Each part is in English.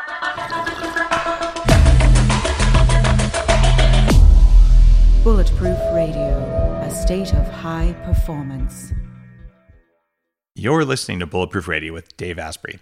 Bulletproof Radio, a state of high performance. You're listening to Bulletproof Radio with Dave Asprey.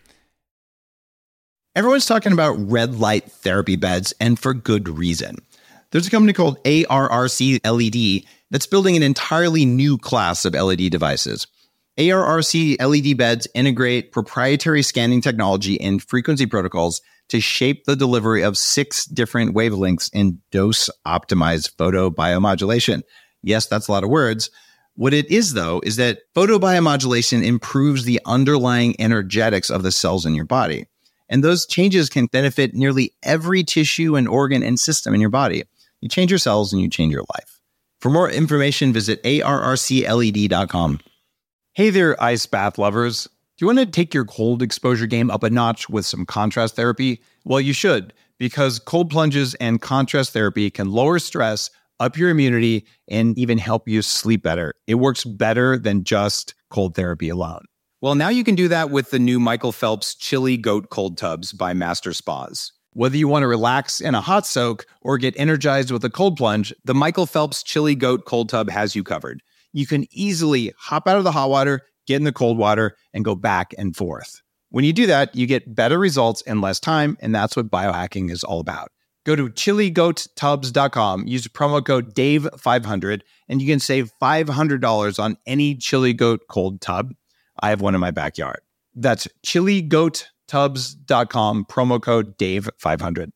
Everyone's talking about red light therapy beds, and for good reason. There's a company called ARRC LED that's building an entirely new class of LED devices. ARRC LED beds integrate proprietary scanning technology and frequency protocols to shape the delivery of 6 different wavelengths in dose-optimized photobiomodulation. Yes, that's a lot of words. What it is, though, is that photobiomodulation improves the underlying energetics of the cells in your body. And those changes can benefit nearly every tissue and organ and system in your body. You change your cells and you change your life. For more information, visit arrcled.com. Hey there, ice bath lovers. Do you want to take your cold exposure game up a notch with some contrast therapy? Well, you should, because cold plunges and contrast therapy can lower stress, up your immunity, and even help you sleep better. It works better than just cold therapy alone. Well, now you can do that with the new Michael Phelps Chili Goat Cold Tubs by Master Spas. Whether you want to relax in a hot soak or get energized with a cold plunge, the Michael Phelps Chili Goat Cold Tub has you covered. You can easily hop out of the hot water, get in the cold water, and go back and forth. When you do that, you get better results in less time, and that's what biohacking is all about. Go to chiligoattubs.com, use promo code DAVE500, and you can save $500 on any Chili Goat cold tub. I have one in my backyard. That's chiligoattubs.com, promo code DAVE500.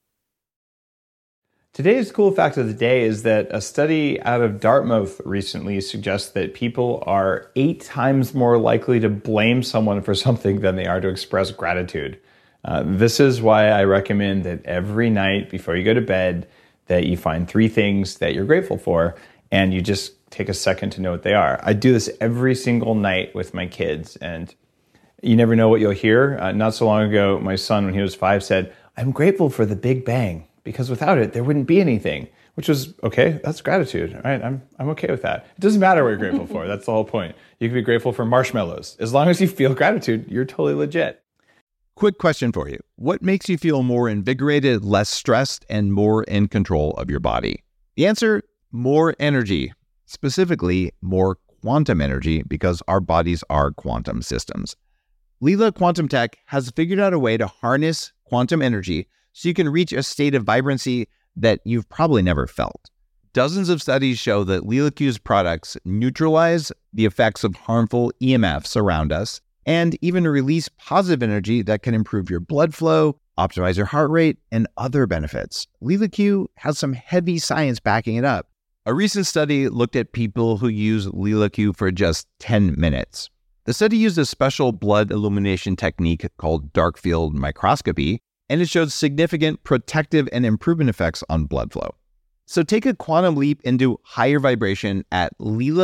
Today's cool fact of the day is that a study out of Dartmouth recently suggests that people are 8 times more likely to blame someone for something than they are to express gratitude. This is why I recommend that every night before you go to bed that you find 3 things that you're grateful for and you just take a second to know what they are. I do this every single night with my kids, and you never know what you'll hear. Not so long ago, my son, when he was 5, said, "I'm grateful for the Big Bang, because without it, there wouldn't be anything," which was, okay, that's gratitude, right? I'm okay with that. It doesn't matter what you're grateful for. That's the whole point. You can be grateful for marshmallows. As long as you feel gratitude, you're totally legit. Quick question for you. What makes you feel more invigorated, less stressed, and more in control of your body? The answer, more energy. Specifically, more quantum energy, because our bodies are quantum systems. Leela Quantum Tech has figured out a way to harness quantum energy so you can reach a state of vibrancy that you've probably never felt. Dozens of studies show that LeelaQ's products neutralize the effects of harmful EMFs around us and even release positive energy that can improve your blood flow, optimize your heart rate, and other benefits. LeelaQ has some heavy science backing it up. A recent study looked at people who use LeelaQ for just 10 minutes. The study used a special blood illumination technique called dark field microscopy, and it showed significant protective and improvement effects on blood flow. So take a quantum leap into higher vibration at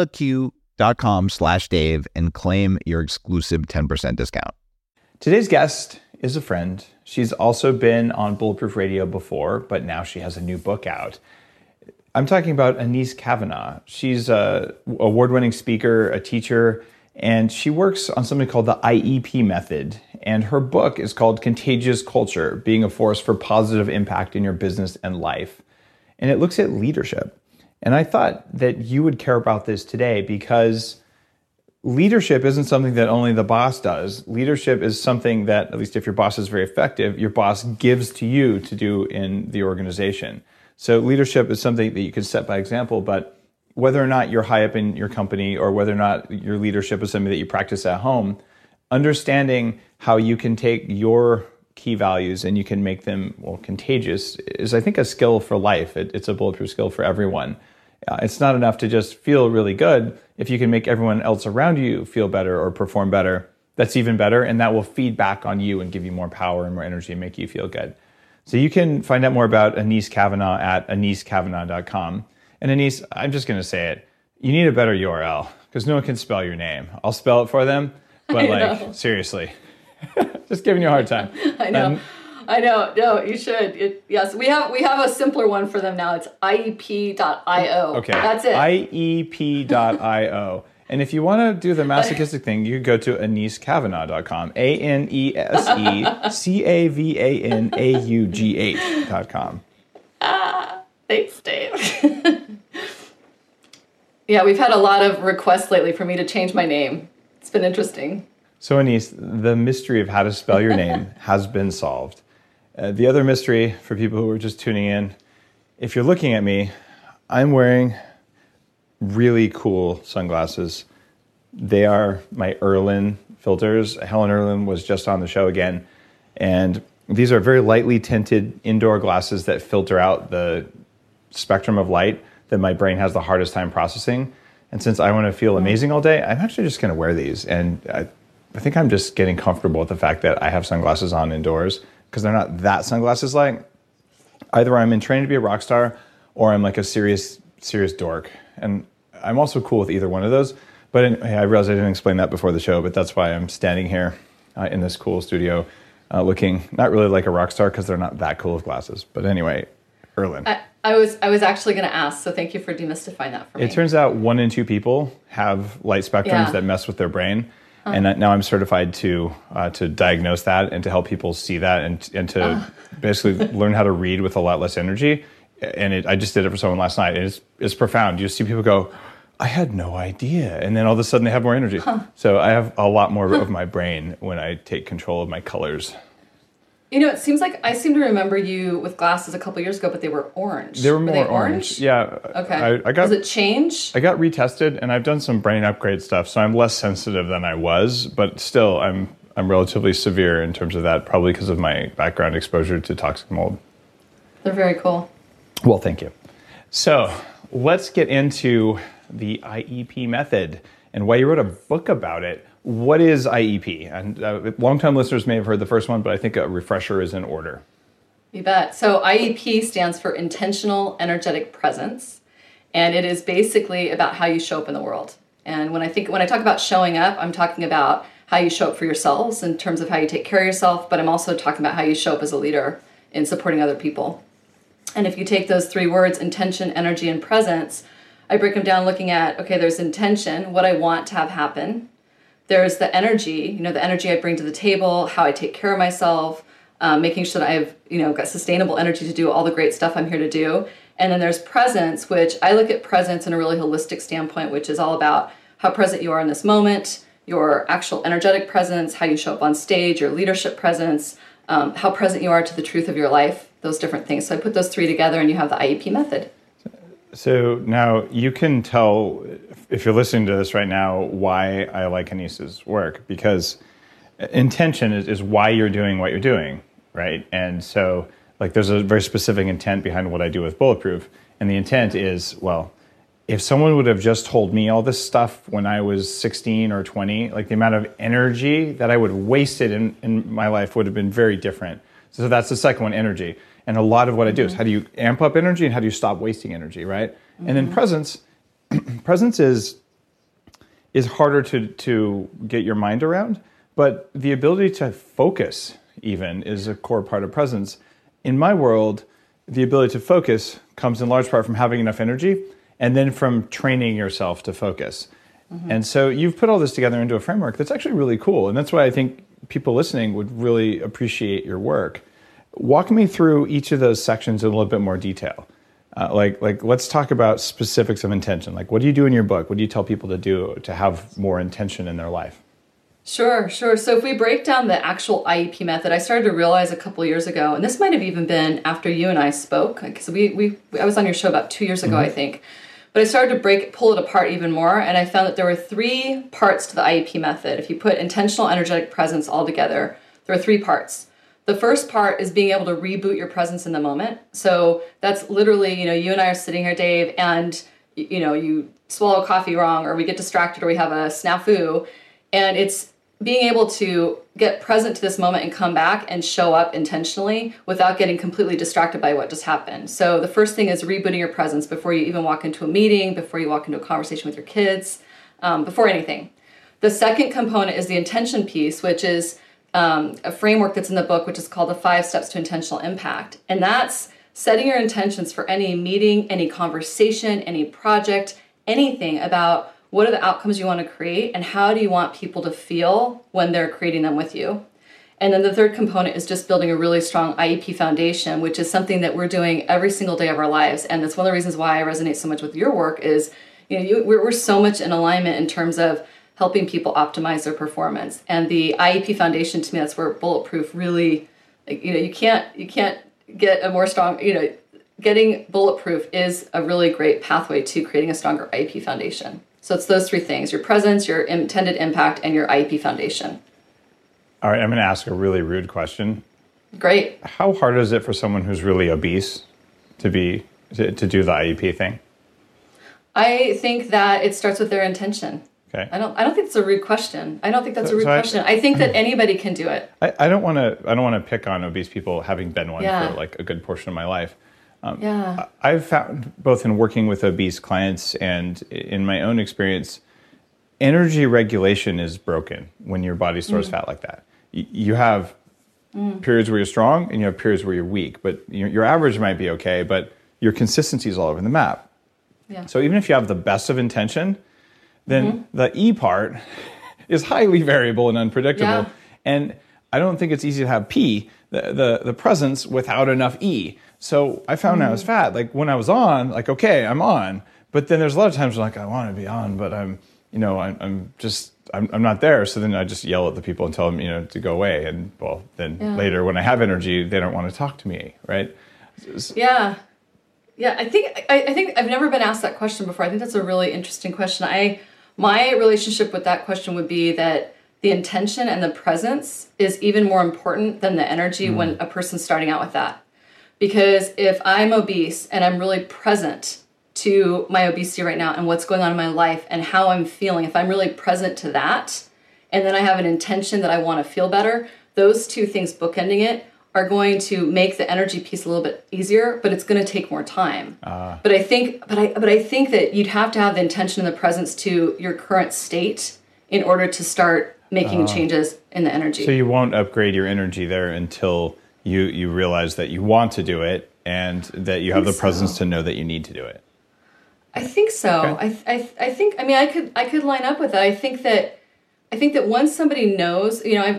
leelaq.com/Dave and claim your exclusive 10% discount. Today's guest is a friend. She's also been on Bulletproof Radio before, but now she has a new book out. I'm talking about Anees Kavanagh. She's an award-winning speaker, a teacher, and she works on something called the IEP method. And her book is called Contagious Culture, Being a Force for Positive Impact in Your Business and Life. And it looks at leadership. And I thought that you would care about this today because leadership isn't something that only the boss does. Leadership is something that, at least if your boss is very effective, your boss gives to you to do in the organization. So leadership is something that you can set by example, but whether or not you're high up in your company or whether or not your leadership is something that you practice at home, understanding how you can take your key values and you can make them, contagious is, I think, a skill for life. It's a bulletproof skill for everyone. It's not enough to just feel really good. If you can make everyone else around you feel better or perform better, that's even better, and that will feed back on you and give you more power and more energy and make you feel good. So you can find out more about Anees Kavanagh at aneeskavanagh.com. And Anees, I'm just going to say it. You need a better URL because no one can spell your name. I'll spell it for them, but seriously, just giving you a hard time. I know. No, you should. Yes, we have a simpler one for them now. It's iep.io. Okay. That's it. iep.io. And if you want to do the masochistic thing, you could go to AniseCavanagh.com. ANESECAVANAUGH.com. Thanks, Dave. Yeah, we've had a lot of requests lately for me to change my name. It's been interesting. So, Anise, the mystery of how to spell your name has been solved. The other mystery, for people who are just tuning in, if you're looking at me, I'm wearing really cool sunglasses. They are my Erlen filters. Helen Erlen was just on the show again. And these are very lightly tinted indoor glasses that filter out the spectrum of light that my brain has the hardest time processing. And since I want to feel amazing all day, I'm actually just going to wear these. And I think I'm just getting comfortable with the fact that I have sunglasses on indoors because they're not that sunglasses-like. Either I'm in training to be a rock star or I'm like a serious dork. And I'm also cool with either one of those. But I realized I didn't explain that before the show, but that's why I'm standing here in this cool studio looking not really like a rock star because they're not that cool with glasses. But anyway, Erlen. I was actually going to ask, so thank you for demystifying that for me. It turns out 1 in 2 people have light spectrums that mess with their brain. And now I'm certified to diagnose that and to help people see that and to basically learn how to read with a lot less energy. And I just did it for someone last night. It's profound. You see people go, I had no idea. And then all of a sudden they have more energy. So I have a lot more of my brain when I take control of my colors. You know, it seems like I seem to remember you with glasses a couple years ago, but they were orange. They were more orange. Yeah. Okay. Does it change? I got retested, and I've done some brain upgrade stuff, so I'm less sensitive than I was. But still, I'm relatively severe in terms of that, probably because of my background exposure to toxic mold. They're very cool. Well, thank you. So let's get into the IEP method and why you wrote a book about it. What is IEP? And longtime listeners may have heard the first one, but I think a refresher is in order. You bet. So IEP stands for Intentional Energetic Presence, and it is basically about how you show up in the world. And when I talk about showing up, I'm talking about how you show up for yourselves in terms of how you take care of yourself, but I'm also talking about how you show up as a leader in supporting other people. And if you take those 3 words, intention, energy, and presence, I break them down looking at, okay, there's intention, what I want to have happen. There's the energy, the energy I bring to the table, how I take care of myself, making sure that I've, got sustainable energy to do all the great stuff I'm here to do. And then there's presence, which I look at presence in a really holistic standpoint, which is all about how present you are in this moment, your actual energetic presence, how you show up on stage, your leadership presence, how present you are to the truth of your life, those different things. So I put those 3 together and you have the IEP method. So now you can tell, if you're listening to this right now, why I like Anise's work, because intention is why you're doing what you're doing, right? And so there's a very specific intent behind what I do with Bulletproof. And the intent is, well, if someone would have just told me all this stuff when I was 16 or 20, the amount of energy that I would have wasted in my life would have been very different. So that's the second one, energy. And a lot of what I do is how do you amp up energy and how do you stop wasting energy, right? And then presence is harder to get your mind around, but the ability to focus even is a core part of presence. In my world, the ability to focus comes in large part from having enough energy and then from training yourself to focus. And so you've put all this together into a framework that's actually really cool. And that's why I think people listening would really appreciate your work. Walk me through each of those sections in a little bit more detail. Let's talk about specifics of intention. What do you do in your book? What do you tell people to do to have more intention in their life? Sure. So if we break down the actual IEP method, I started to realize a couple of years ago, and this might have even been after you and I spoke, because I was on your show about 2 years ago, I think. But I started to pull it apart even more, and I found that there were 3 parts to the IEP method. If you put intentional energetic presence all together, there are 3 parts. The first part is being able to reboot your presence in the moment. So that's literally, you and I are sitting here, Dave, and, you swallow coffee wrong, or we get distracted, or we have a snafu. And it's being able to get present to this moment and come back and show up intentionally without getting completely distracted by what just happened. So the first thing is rebooting your presence before you even walk into a meeting, before you walk into a conversation with your kids, before anything. The second component is the intention piece, which is a framework that's in the book, which is called the 5 Steps to Intentional Impact. And that's setting your intentions for any meeting, any conversation, any project, anything about what are the outcomes you want to create, and how do you want people to feel when they're creating them with you? And then the third component is just building a really strong IEP foundation, which is something that we're doing every single day of our lives. And that's one of the reasons why I resonate so much with your work is, we're so much in alignment in terms of helping people optimize their performance. And the IEP foundation, to me, that's where Bulletproof really, you can't get a more strong, getting Bulletproof is a really great pathway to creating a stronger IEP foundation. So it's those three things: your presence, your intended impact, and your IEP foundation. All right, I'm going to ask a really rude question. Great. How hard is it for someone who's really obese to do the IEP thing? I think that it starts with their intention. Okay. I don't think it's a rude question. I don't think that's a rude question. I think that anybody can do it. I don't want to pick on obese people, having been one for like a good portion of my life. I've found, both in working with obese clients and in my own experience, energy regulation is broken when your body stores fat like that. You have periods where you're strong and you have periods where you're weak, but your average might be okay, but your consistency is all over the map. Yeah. So even if you have the best of intention, then the E part is highly variable and unpredictable. Yeah. And I don't think it's easy to have P, the presence, without enough E. So I found I was fat. Like when I was on, like, okay, I'm on. But then there's a lot of times where like, I want to be on, but I'm not there. So then I just yell at the people and tell them, to go away. And later when I have energy, they don't want to talk to me, right? Yeah. Yeah, I think I've never been asked that question before. I think that's a really interesting question. My relationship with that question would be that the intention and the presence is even more important than the energy when a person's starting out with that. Because if I'm obese and I'm really present to my obesity right now and what's going on in my life and how I'm feeling, if I'm really present to that, and then I have an intention that I want to feel better, those two things bookending it are going to make the energy piece a little bit easier, but it's going to take more time. But I think that you'd have to have the intention and the presence to your current state in order to start making changes in the energy. So you won't upgrade your energy there until you realize that you want to do it and that you have the presence to know that you need to do it. I think so. Okay. I could line up with that. I think that once somebody knows,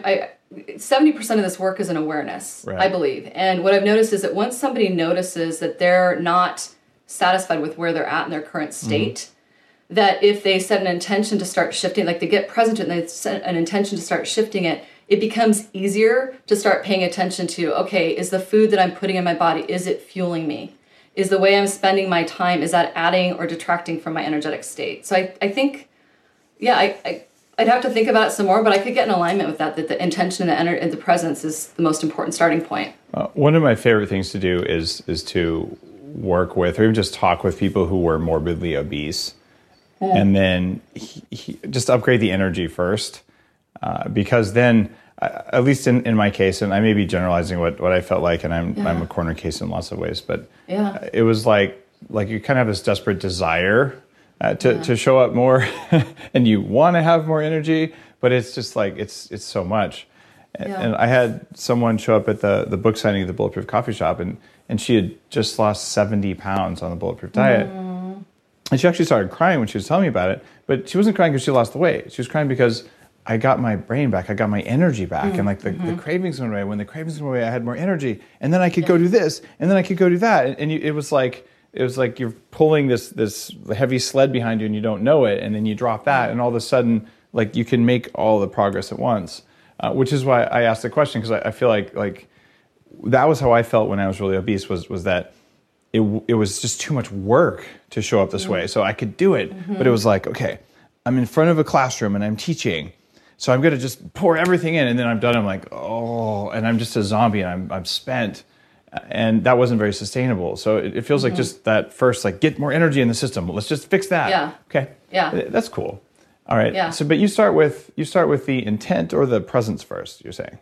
70% of this work is an awareness, right. I believe. And what I've noticed is that once somebody notices that they're not satisfied with where they're at in their current state, that if they set an intention to start shifting, like they get present and they set an intention to start shifting it, it becomes easier to start paying attention to, okay, is the food that I'm putting in my body, is it fueling me? Is the way I'm spending my time, is that adding or detracting from my energetic state? So I think, I'd have to think about it some more, but I could get in alignment with that the intention and the presence is the most important starting point. One of my favorite things to do is to work with or even just talk with people who were morbidly obese. And then just upgrade the energy first. Because then, at least in my case, and I may be generalizing what I felt like, and I'm a corner case in lots of ways, but it was like you kind of have this desperate desire to show up more, and you want to have more energy, but it's just like it's so much. And I had someone show up at the book signing of the Bulletproof Coffee Shop, and she had just lost 70 pounds on the Bulletproof diet. And she actually started crying when she was telling me about it, but she wasn't crying because she lost the weight. She was crying because I got my brain back, I got my energy back, and like the cravings went away. When the cravings went away, I had more energy, and then I could go do this, and then I could go do that, and it was like you're pulling this heavy sled behind you, and you don't know it, and then you drop that, and all of a sudden, like you can make all the progress at once, which is why I asked the question, because I feel like that was how I felt when I was really obese, was that it was just too much work to show up this way. So I could do it, but it was like, okay, I'm in front of a classroom and I'm teaching, so I'm going to just pour everything in, and then I'm done. I'm like, oh, and I'm just a zombie, and I'm spent. And that wasn't very sustainable. So it feels like just that first, like, get more energy in the system. Let's just fix that. Yeah. Okay. Yeah. That's cool. All right. Yeah. So, but you start with the intent or the presence first, you're saying?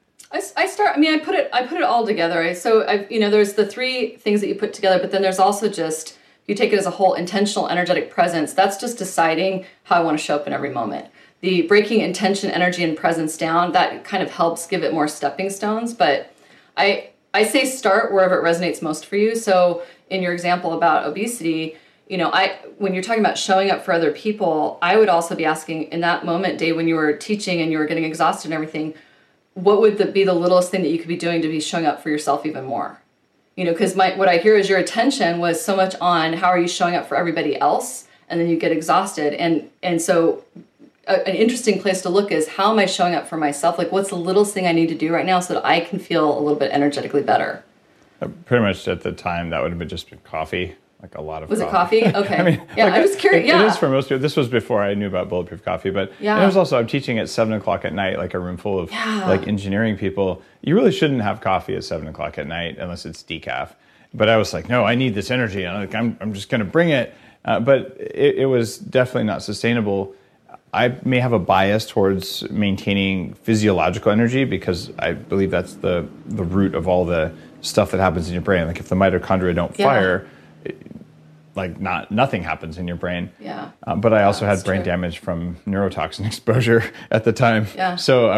I put it all together. There's the three things that you put together, but then there's also just, you take it as a whole, intentional, energetic presence. That's just deciding how I want to show up in every moment. The breaking intention, energy, and presence down, that kind of helps give it more stepping stones. But I say start wherever it resonates most for you. So in your example about obesity, when you're talking about showing up for other people, I would also be asking in that moment, Dave, when you were teaching and you were getting exhausted and everything, what would be the littlest thing that you could be doing to be showing up for yourself even more? Because what I hear is your attention was so much on how are you showing up for everybody else, and then you get exhausted. And so an interesting place to look is, how am I showing up for myself? Like, what's the littlest thing I need to do right now so that I can feel a little bit energetically better? Pretty much at the time, that would have been just been coffee, like a lot of Was coffee. it coffee? Okay. I mean, yeah, I'm just curious. It is for most people. This was before I knew about Bulletproof Coffee, but yeah. And it was also, I'm teaching at 7 o'clock at night, like a room full of like engineering people. You really shouldn't have coffee at 7 o'clock at night unless it's decaf. But I was like, no, I need this energy. I'm just going to bring it. But it was definitely not sustainable. I may have a bias towards maintaining physiological energy because I believe that's the root of all the stuff that happens in your brain. Like if the mitochondria don't fire, nothing happens in your brain. Yeah. But I also had brain damage from neurotoxin exposure at the time. Yeah. So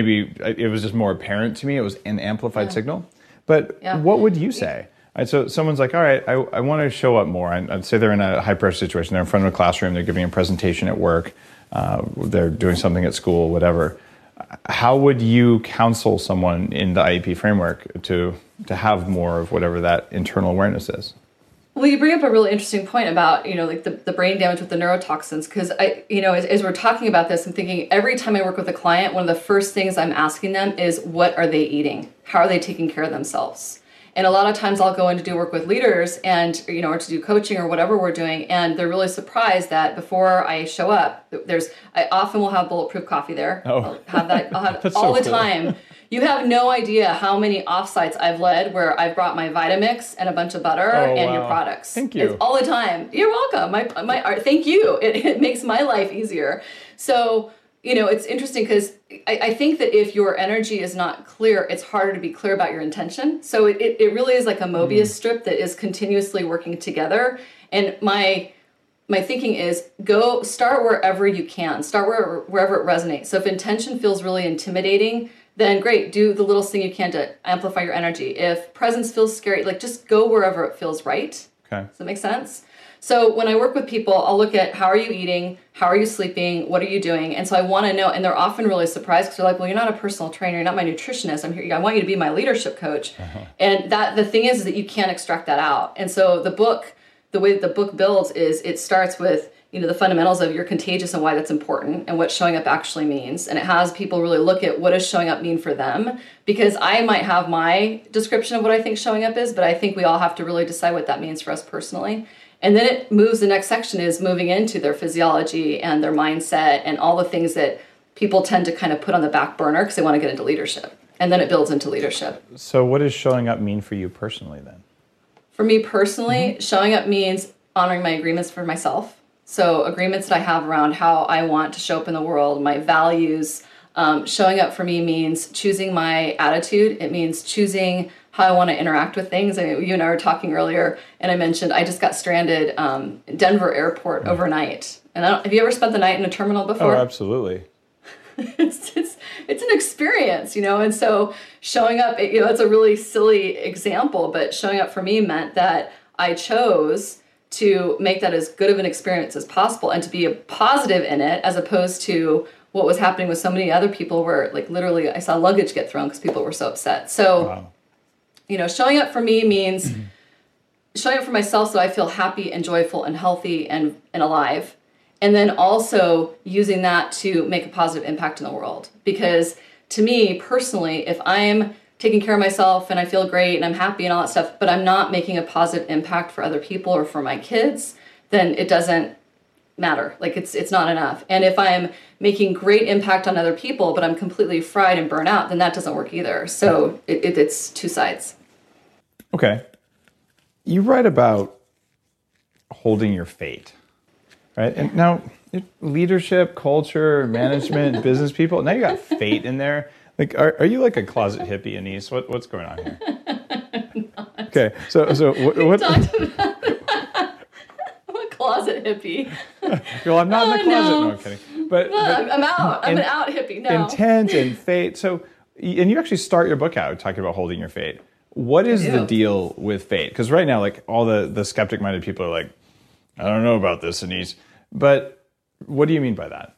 it was just more apparent to me. It was an amplified signal. But what would you say? Right, so someone's like, all right, I want to show up more. I'd say they're in a high pressure situation. They're in front of a classroom. They're giving a presentation at work. They're doing something at school, whatever. How would you counsel someone in the IEP framework to have more of whatever that internal awareness is? Well, you bring up a really interesting point about, like the brain damage with the neurotoxins, because as we're talking about this, I'm thinking every time I work with a client, one of the first things I'm asking them is, what are they eating? How are they taking care of themselves? And a lot of times I'll go in to do work with leaders and, or to do coaching or whatever we're doing. And they're really surprised that before I show up, I often will have Bulletproof Coffee there. Oh. I'll have all the time. You have no idea how many offsites I've led where I've brought my Vitamix and a bunch of butter and your products. Thank you. It's all the time. You're welcome. Thank you. It makes my life easier. So, it's interesting because I think that if your energy is not clear, it's harder to be clear about your intention. So it really is like a Mobius strip that is continuously working together. And my thinking is, go start wherever you can. Start wherever it resonates. So if intention feels really intimidating, then great, do the littlest thing you can to amplify your energy. If presence feels scary, just go wherever it feels right. Okay. Does that make sense? So when I work with people, I'll look at, how are you eating? How are you sleeping? What are you doing? And so I want to know, and they're often really surprised because they're like, well, you're not a personal trainer. You're not my nutritionist. I'm here. I want you to be my leadership coach. Uh-huh. And the thing is that you can't extract that out. And so the way that the book builds is it starts with, the fundamentals of you're contagious and why that's important and what showing up actually means. And it has people really look at what does showing up mean for them, because I might have my description of what I think showing up is, but I think we all have to really decide what that means for us personally. And then it moves, the next section is moving into their physiology and their mindset and all the things that people tend to kind of put on the back burner because they want to get into leadership. And then it builds into leadership. So what does showing up mean for you personally then? For me personally, showing up means honoring my agreements for myself. So agreements that I have around how I want to show up in the world, my values. Showing up for me means choosing my attitude. It means choosing how I want to interact with things. You and I were talking earlier, and I mentioned I just got stranded in Denver airport overnight. And have you ever spent the night in a terminal before? Oh, absolutely. It's an experience, And so showing up, it's a really silly example, but showing up for me meant that I chose to make that as good of an experience as possible and to be a positive in it, as opposed to what was happening with so many other people where literally I saw luggage get thrown because people were so upset. So, wow. Showing up for me means showing up for myself so I feel happy and joyful and healthy and alive. And then also using that to make a positive impact in the world. Because to me personally, if I'm taking care of myself and I feel great and I'm happy and all that stuff, but I'm not making a positive impact for other people or for my kids, then it doesn't matter. It's not enough. And if I'm making great impact on other people, but I'm completely fried and burnt out, then that doesn't work either. So it's two sides. Okay. You write about holding your fate, right? And now leadership, culture, management, business people, now you got fate in there. Are you like a closet hippie, Anise? What's going on here? Okay, so what? I'm a closet hippie. Well, I'm not in the closet. No, I'm kidding. But I'm out. I'm an out hippie now. Intent and fate. So, and you actually start your book out talking about holding your fate. What is the deal with fate? Because right now, all the skeptic-minded people are like, I don't know about this, Anise. But what do you mean by that?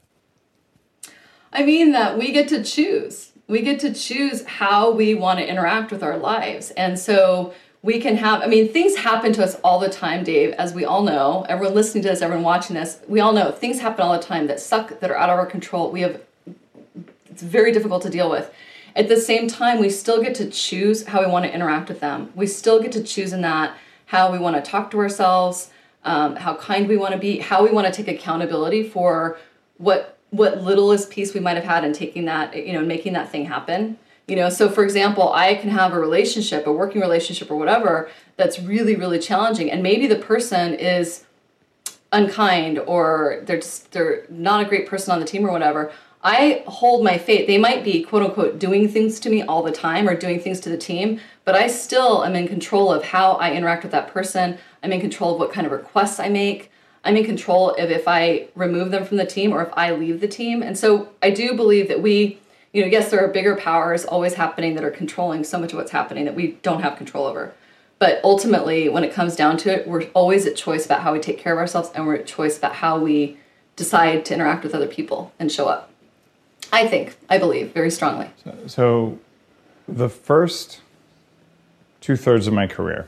I mean that we get to choose. We get to choose how we want to interact with our lives. And so we can have, things happen to us all the time, Dave, as we all know. Everyone listening to this, everyone watching this, we all know things happen all the time that suck, that are out of our control. It's very difficult to deal with. At the same time, we still get to choose how we want to interact with them. We still get to choose in that how we want to talk to ourselves, how kind we want to be, how we want to take accountability for what littlest piece we might have had in taking that, making that thing happen. So for example, I can have a relationship, a working relationship or whatever, that's really, really challenging. And maybe the person is unkind or they're not a great person on the team or whatever. I hold my faith. They might be, quote unquote, doing things to me all the time or doing things to the team, but I still am in control of how I interact with that person. I'm in control of what kind of requests I make. I'm in control of if I remove them from the team or if I leave the team. And so I do believe that yes, there are bigger powers always happening that are controlling so much of what's happening that we don't have control over. But ultimately, when it comes down to it, we're always at choice about how we take care of ourselves, and we're at choice about how we decide to interact with other people and show up. I believe very strongly. So the first 2/3 of my career,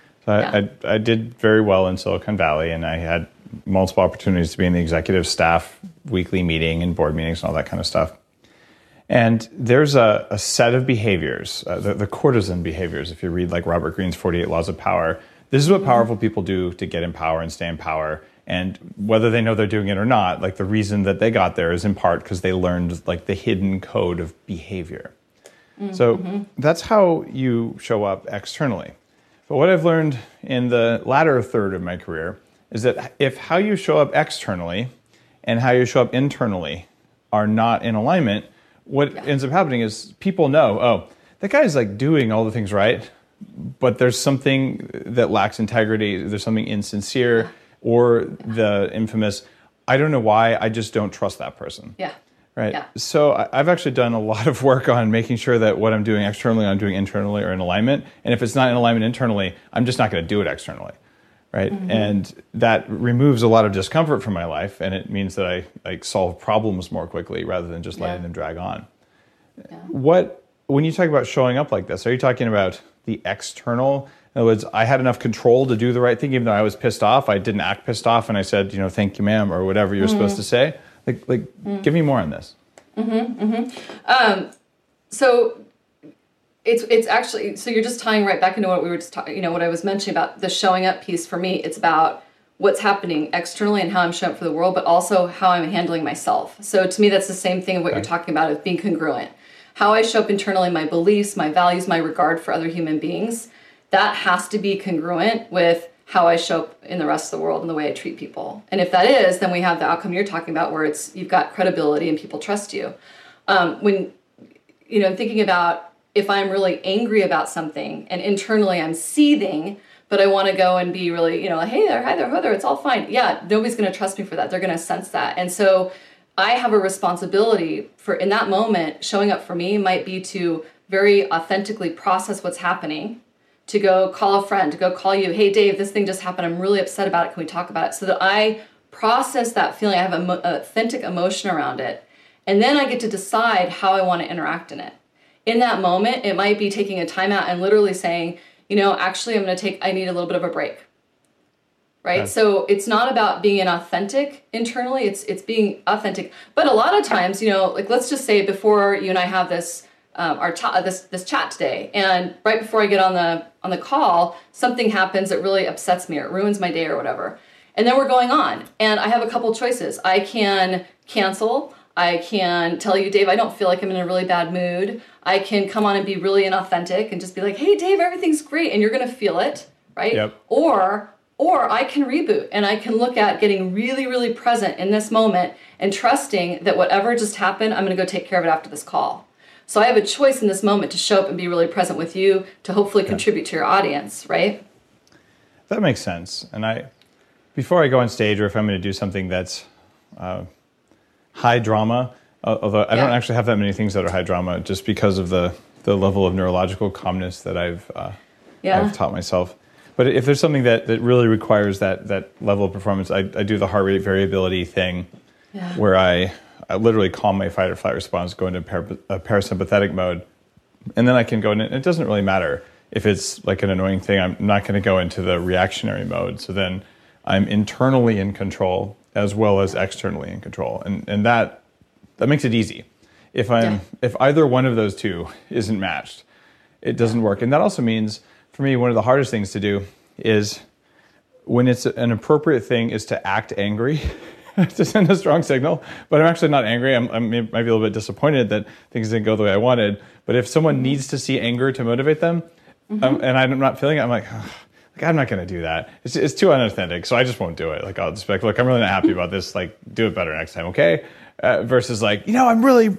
I did very well in Silicon Valley, and I had multiple opportunities to be in the executive staff weekly meeting and board meetings and all that kind of stuff. And there's a set of behaviors, the courtesan behaviors, if you read like Robert Greene's 48 Laws of Power. This is what powerful people do to get in power and stay in power. And whether they know they're doing it or not, like the reason that they got there is in part because they learned like the hidden code of behavior. Mm-hmm. So that's how you show up externally. But what I've learned in the latter third of my career is that if how you show up externally and how you show up internally are not in alignment, what ends up happening is people know, oh, that guy's like doing all the things right, but there's something that lacks integrity, there's something insincere, or the infamous, I don't know why, I just don't trust that person. Yeah. Right. Yeah. So I've actually done a lot of work on making sure that what I'm doing externally, I'm doing internally or in alignment. And if it's not in alignment internally, I'm just not going to do it externally. Right. Mm-hmm. And that removes a lot of discomfort from my life. And it means that I like solve problems more quickly rather than just letting them drag on. Yeah. When you talk about showing up like this, are you talking about the external? In other words, I had enough control to do the right thing, even though I was pissed off. I didn't act pissed off, and I said, thank you, ma'am, or whatever you're supposed to say. Give me more on this. So it's actually, so you're just tying right back into what we were just talking, what I was mentioning about the showing up piece. For me, it's about what's happening externally and how I'm showing up for the world, but also how I'm handling myself. So to me, that's the same thing of what you're talking about, of being congruent. How I show up internally, my beliefs, my values, my regard for other human beings, that has to be congruent with how I show up in the rest of the world and the way I treat people. And if that is, then we have the outcome you're talking about, where it's you've got credibility and people trust you. When I'm thinking about if I'm really angry about something and internally I'm seething, but I want to go and be really, hey there, hi there, ho there, it's all fine. Yeah, nobody's going to trust me for that. They're going to sense that. And so I have a responsibility for, in that moment, showing up for me might be to very authentically process what's happening, to go call a friend, to go call you, hey Dave, this thing just happened, I'm really upset about it, can we talk about it? So that I process that feeling, I have an authentic emotion around it, and then I get to decide how I want to interact in it. In that moment, it might be taking a timeout and literally saying, actually I need a little bit of a break. Right? Okay. So it's not about being inauthentic internally, it's being authentic. But a lot of times, let's just say before you and I have this this chat today, and right before I get on the call, something happens that really upsets me or it ruins my day or whatever. And then we're going on, and I have a couple choices. I can cancel. I can tell you, Dave, I don't feel like I'm in a really bad mood. I can come on and be really inauthentic and just be like, hey, Dave, everything's great, and you're going to feel it, right? Yep. Or I can reboot, and I can look at getting really, really present in this moment and trusting that whatever just happened, I'm going to go take care of it after this call. So I have a choice in this moment to show up and be really present with you, to hopefully contribute to your audience, right? That makes sense. And before I go on stage, or if I'm going to do something that's high drama, although I don't actually have that many things that are high drama, just because of the level of neurological calmness that I've taught myself. But if there's something that really requires that level of performance, I do the heart rate variability thing, where I literally calm my fight or flight response, go into a parasympathetic mode, and then I can go in. And it doesn't really matter if it's like an annoying thing. I'm not going to go into the reactionary mode. So then I'm internally in control as well as externally in control, and that makes it easy. If either one of those two isn't matched, it doesn't work. And that also means, for me, one of the hardest things to do is, when it's an appropriate thing, is to act angry to send a strong signal. But I'm actually not angry. I might be a little bit disappointed that things didn't go the way I wanted. But if someone needs to see anger to motivate them, and I'm not feeling it, I'm like, I'm not going to do that. It's too unauthentic, so I just won't do it. Like, I'll just be like, look, I'm really not happy about this. Like, do it better next time, okay? Versus like, I'm really,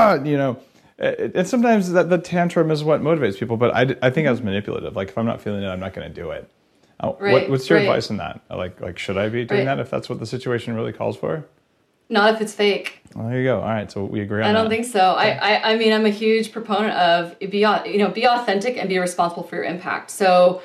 and sometimes the tantrum is what motivates people, but I think I was manipulative. Like, if I'm not feeling it, I'm not going to do it. What's your advice on that? Like, should I be doing that if that's what the situation really calls for? Not if it's fake. Well, there you go. All right, so we agree on that. I don't think so. Okay. I mean, I'm a huge proponent of be authentic and be responsible for your impact. So,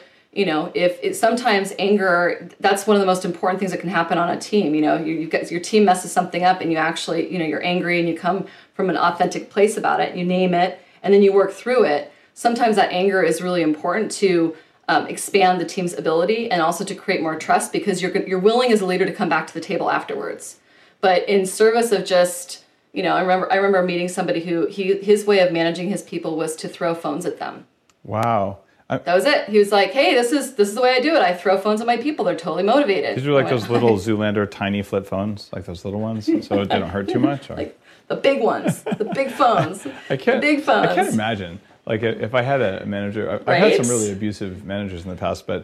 if sometimes anger, that's one of the most important things that can happen on a team. You've got your team messes something up, and you actually, you're angry, and you come from an authentic place about it. You name it, and then you work through it. Sometimes that anger is really important to expand the team's ability, and also to create more trust, because you're willing as a leader to come back to the table afterwards. But in service of just, I remember meeting somebody who his way of managing his people was to throw phones at them. Wow. That was it. He was like, hey, this is the way I do it. I throw phones at my people. They're totally motivated. Did you like those little Zoolander tiny flip phones? Like those little ones? So it didn't hurt too much? Or? Like the big ones. The big phones. The big phones. I can't imagine. Like, if I had a manager, I've had some really abusive managers in the past, but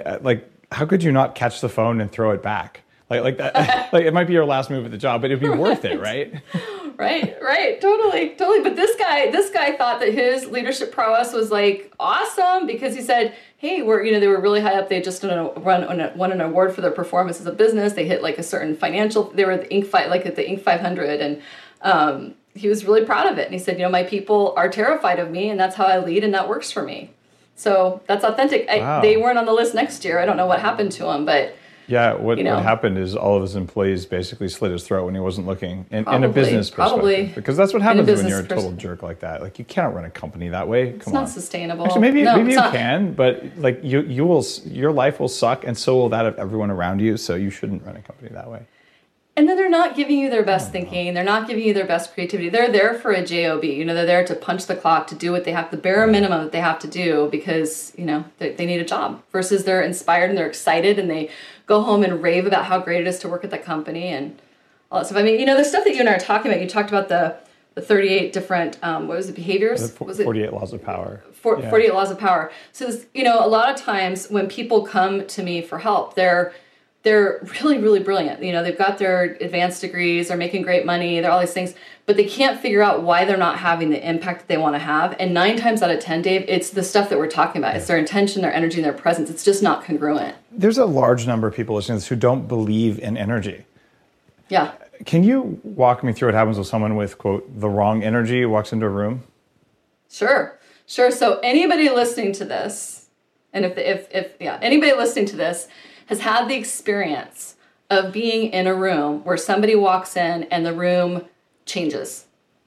how could you not catch the phone and throw it back? Like that, like it might be your last move at the job, but it'd be worth it, right? Right, totally. But this guy thought that his leadership prowess was like awesome, because he said, hey, they were really high up. They just won an award for their performance as a business. They hit like a certain financial. They were at the Inc. At the Inc. 500, and he was really proud of it. And he said, my people are terrified of me, and that's how I lead, and that works for me. So that's authentic. Wow. They weren't on the list next year. I don't know what happened to them, but. Yeah, what happened is all of his employees basically slit his throat when he wasn't looking, in a business perspective. Because that's what happens when you're a total jerk like that. Like, you cannot run a company that way. Come on. It's not sustainable. Actually, maybe you can, but like your life will suck, and so will that of everyone around you. So you shouldn't run a company that way. And then they're not giving you their best thinking. They're not giving you their best creativity. They're there for a job. They're there to punch the clock, to do what they have, the bare minimum that they have to do, because they need a job. Versus they're inspired and they're excited, and they go home and rave about how great it is to work at the company and all that stuff. I mean, the stuff that you and I are talking about. You talked about the 38 different behaviors. Was it 48 laws of power? 48 laws of power. So a lot of times when people come to me for help, they're really, really brilliant. They've got their advanced degrees, they're making great money, they're all these things, but they can't figure out why they're not having the impact that they want to have. And 9 times out of 10, Dave, it's the stuff that we're talking about. It's their intention, their energy, and their presence. It's just not congruent. There's a large number of people listening to this who don't believe in energy. Yeah. Can you walk me through what happens with someone with, quote, the wrong energy walks into a room? Sure. So anybody listening to this, and if anybody listening to this has had the experience of being in a room where somebody walks in and the room changes.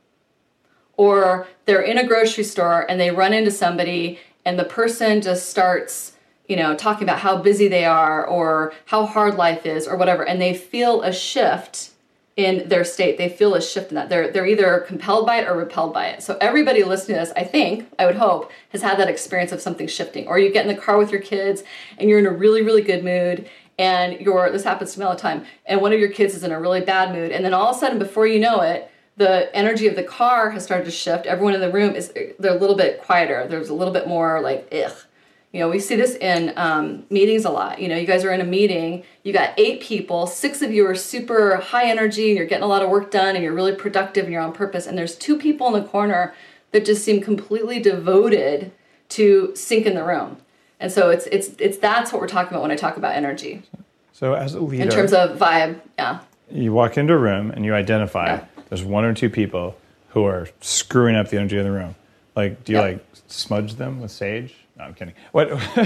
Or they're in a grocery store and they run into somebody and the person just starts, talking about how busy they are or how hard life is or whatever, and they feel a shift in their state. They feel a shift in that. They're either compelled by it or repelled by it. So everybody listening to this, I would hope, has had that experience of something shifting. Or you get in the car with your kids and you're in a really, really good mood, and this happens to me all the time, and one of your kids is in a really bad mood, and then all of a sudden, before you know it, the energy of the car has started to shift. Everyone in the room they're a little bit quieter. There's a little bit more like, ugh. We see this in meetings a lot. You guys are in a meeting, you got 8 people, 6 of you are super high energy, and you're getting a lot of work done, and you're really productive, and you're on purpose, and there's 2 people in the corner that just seem completely devoted to sync in the room. And so it's that's what we're talking about when I talk about energy. So as a leader, in terms of vibe, yeah. You walk into a room and you identify there's 1 or 2 people who are screwing up the energy of the room. Like, do you smudge them with sage? No, I'm kidding. What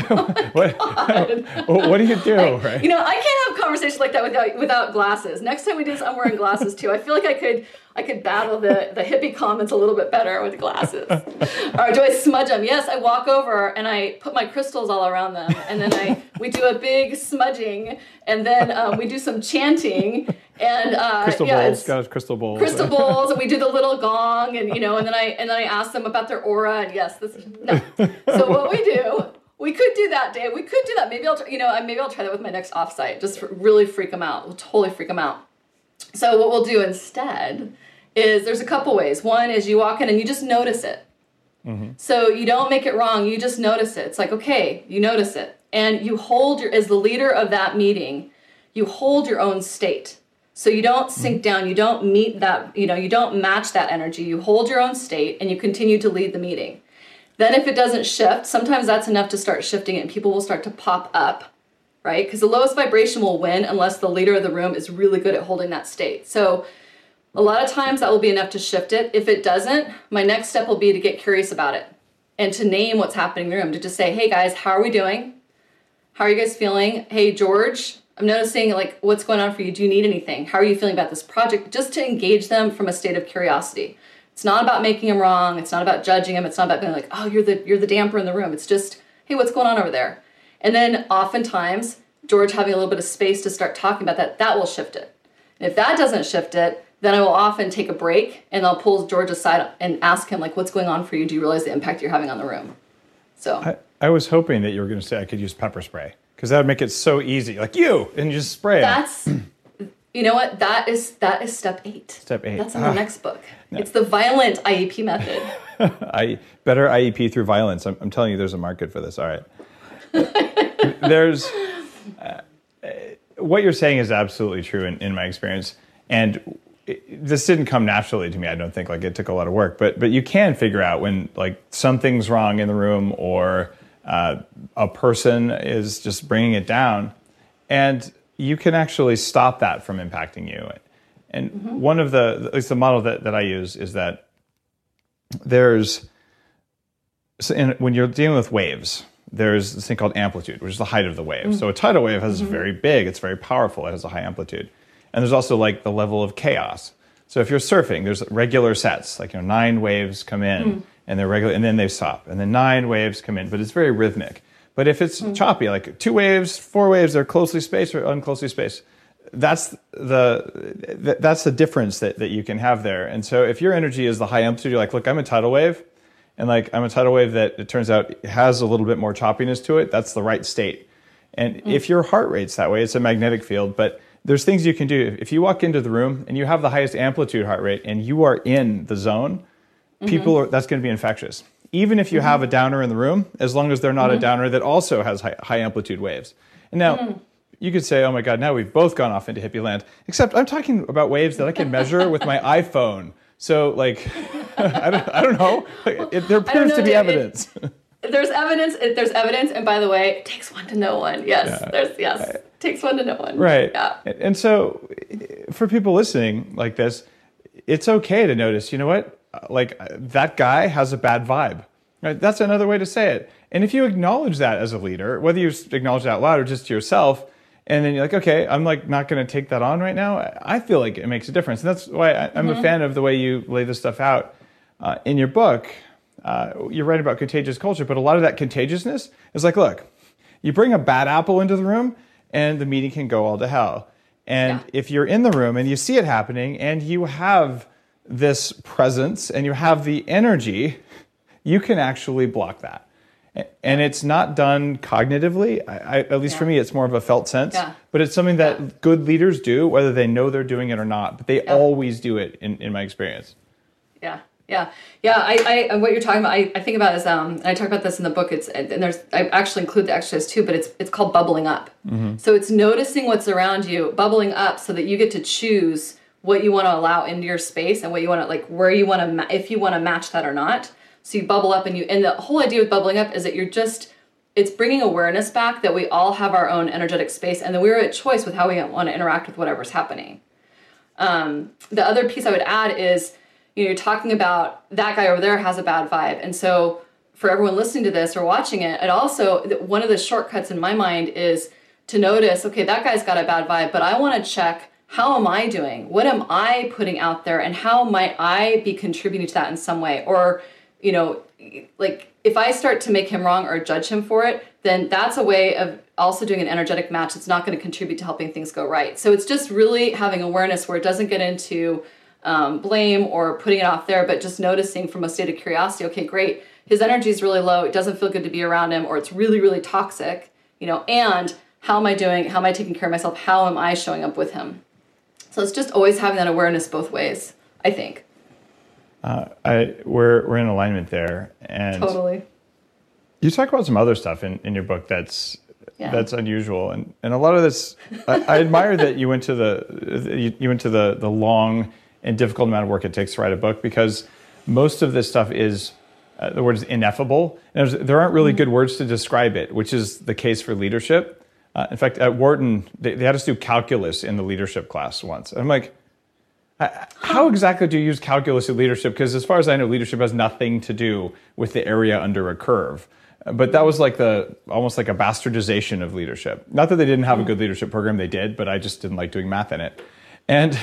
what do you do? Right? You know, I can't have conversations like that without glasses. Next time we do this, I'm wearing glasses too. I feel like I could battle the hippie comments a little bit better with glasses. Or do I smudge them? Yes, I walk over and I put my crystals all around them, and then we do a big smudging, and then we do some chanting, and crystal bowls, guys, crystal bowls, and we do the little gong, and and then I ask them about their aura, and yes, no. So what we do. We could do that, Dave. We could do that. Maybe I'll try that with my next offsite. Just really freak them out. We'll totally freak them out. So what we'll do instead is there's a couple ways. One is you walk in and you just notice it. Mm-hmm. So you don't make it wrong. You just notice it. It's like, okay, you notice it. And you hold as the leader of that meeting, you hold your own state. So you don't sink down. You don't meet that, you don't match that energy. You hold your own state and you continue to lead the meeting. Then if it doesn't shift, sometimes that's enough to start shifting it and people will start to pop up, right? Because the lowest vibration will win unless the leader of the room is really good at holding that state. So a lot of times that will be enough to shift it. If it doesn't, my next step will be to get curious about it and to name what's happening in the room, to just say, hey guys, how are we doing? How are you guys feeling? Hey, George, I'm noticing like what's going on for you. Do you need anything? How are you feeling about this project? Just to engage them from a state of curiosity. It's not about making them wrong. It's not about judging them. It's not about being like, oh, you're the damper in the room. It's just, hey, what's going on over there? And then oftentimes, George having a little bit of space to start talking about that will shift it. And if that doesn't shift it, then I will often take a break and I'll pull George aside and ask him, like, what's going on for you? Do you realize the impact you're having on the room? So I was hoping that you were going to say I could use pepper spray because that would make it so easy. Like and you just spray it. You know what? That is step 8. Step 8. That's in the next book. No. It's the violent IEP method. Better IEP through violence. I'm telling you, there's a market for this. All right. There's what you're saying is absolutely true in my experience, and this didn't come naturally to me. I don't think like it took a lot of work, but you can figure out when like something's wrong in the room or a person is just bringing it down, and you can actually stop that from impacting you. And one of at least the model that I use is that when you're dealing with waves, there's this thing called amplitude, which is the height of the wave. So a tidal wave is very big, it's very powerful, it has a high amplitude. And there's also like the level of chaos. So if you're surfing, there's regular sets, like 9 waves come in and they're regular, and then they stop, and then 9 waves come in, but it's very rhythmic. But if it's choppy, like 2 waves, 4 waves, they're closely spaced or unclosely spaced. That's the difference that you can have there. And so if your energy is the high amplitude, you're like, look, I'm a tidal wave, and like I'm a tidal wave that it turns out has a little bit more choppiness to it. That's the right state. And if your heart rate's that way, it's a magnetic field. But there's things you can do. If you walk into the room and you have the highest amplitude heart rate and you are in the zone, that's going to be infectious. Even if you have a downer in the room, as long as they're not a downer that also has high amplitude waves. And now, you could say, oh my God, now we've both gone off into hippie land. Except I'm talking about waves that I can measure with my iPhone. So like, I don't know. There appears to be evidence. There's evidence. And by the way, it takes one to know one. Yes, it takes one to know one. Right. Yeah. And so for people listening like this, it's okay to notice, you know what? Like that guy has a bad vibe. Right? That's another way to say it. And if you acknowledge that as a leader, whether you acknowledge it out loud or just to yourself, and then you're like, okay, I'm like not going to take that on right now, I feel like it makes a difference. And that's why I'm a fan of the way you lay this stuff out. In your book, you're writing about contagious culture, but a lot of that contagiousness is like, look, you bring a bad apple into the room and the meeting can go all to hell. And if you're in the room and you see it happening and you have this presence and you have the energy, you can actually block that. And it's not done cognitively. At least for me, it's more of a felt sense. Yeah. But it's something that good leaders do, whether they know they're doing it or not. But they always do it, in my experience. Yeah. What you're talking about, I think about is, and I talk about this in the book. I actually include the exercise too, but it's called bubbling up. So it's noticing what's around you, bubbling up, so that you get to choose what you want to allow into your space and what you want to, like, where you want to, if you want to match that or not. So you bubble up, and the whole idea with bubbling up is that it's bringing awareness back that we all have our own energetic space, and that we're at choice with how we want to interact with whatever's happening. The other piece I would add is, you're talking about that guy over there has a bad vibe. And so for everyone listening to this or watching it, it also, one of the shortcuts in my mind is to notice, okay, that guy's got a bad vibe, but I want to check, how am I doing? What am I putting out there? And how might I be contributing to that in some way? Or, you know, like if I start to make him wrong or judge him for it, then that's a way of also doing an energetic match that's not going to contribute to helping things go right. So it's just really having awareness where it doesn't get into blame or putting it off there, but just noticing from a state of curiosity, okay, great, his energy is really low, it doesn't feel good to be around him, or it's really, really toxic, you know, and how am I doing? How am I taking care of myself? How am I showing up with him? So it's just always having that awareness both ways, I think. We're in alignment there. And totally. You talk about some other stuff in your book that's unusual, and a lot of this, I admire that you went to the long and difficult amount of work it takes to write a book, because most of this stuff is the word is ineffable. And there aren't really good words to describe it, which is the case for leadership. In fact, at Wharton, they had us do calculus in the leadership class once. And I'm like, how exactly do you use calculus in leadership? Because as far as I know, leadership has nothing to do with the area under a curve. But that was like almost like a bastardization of leadership. Not that they didn't have a good leadership program, they did, but I just didn't like doing math in it. And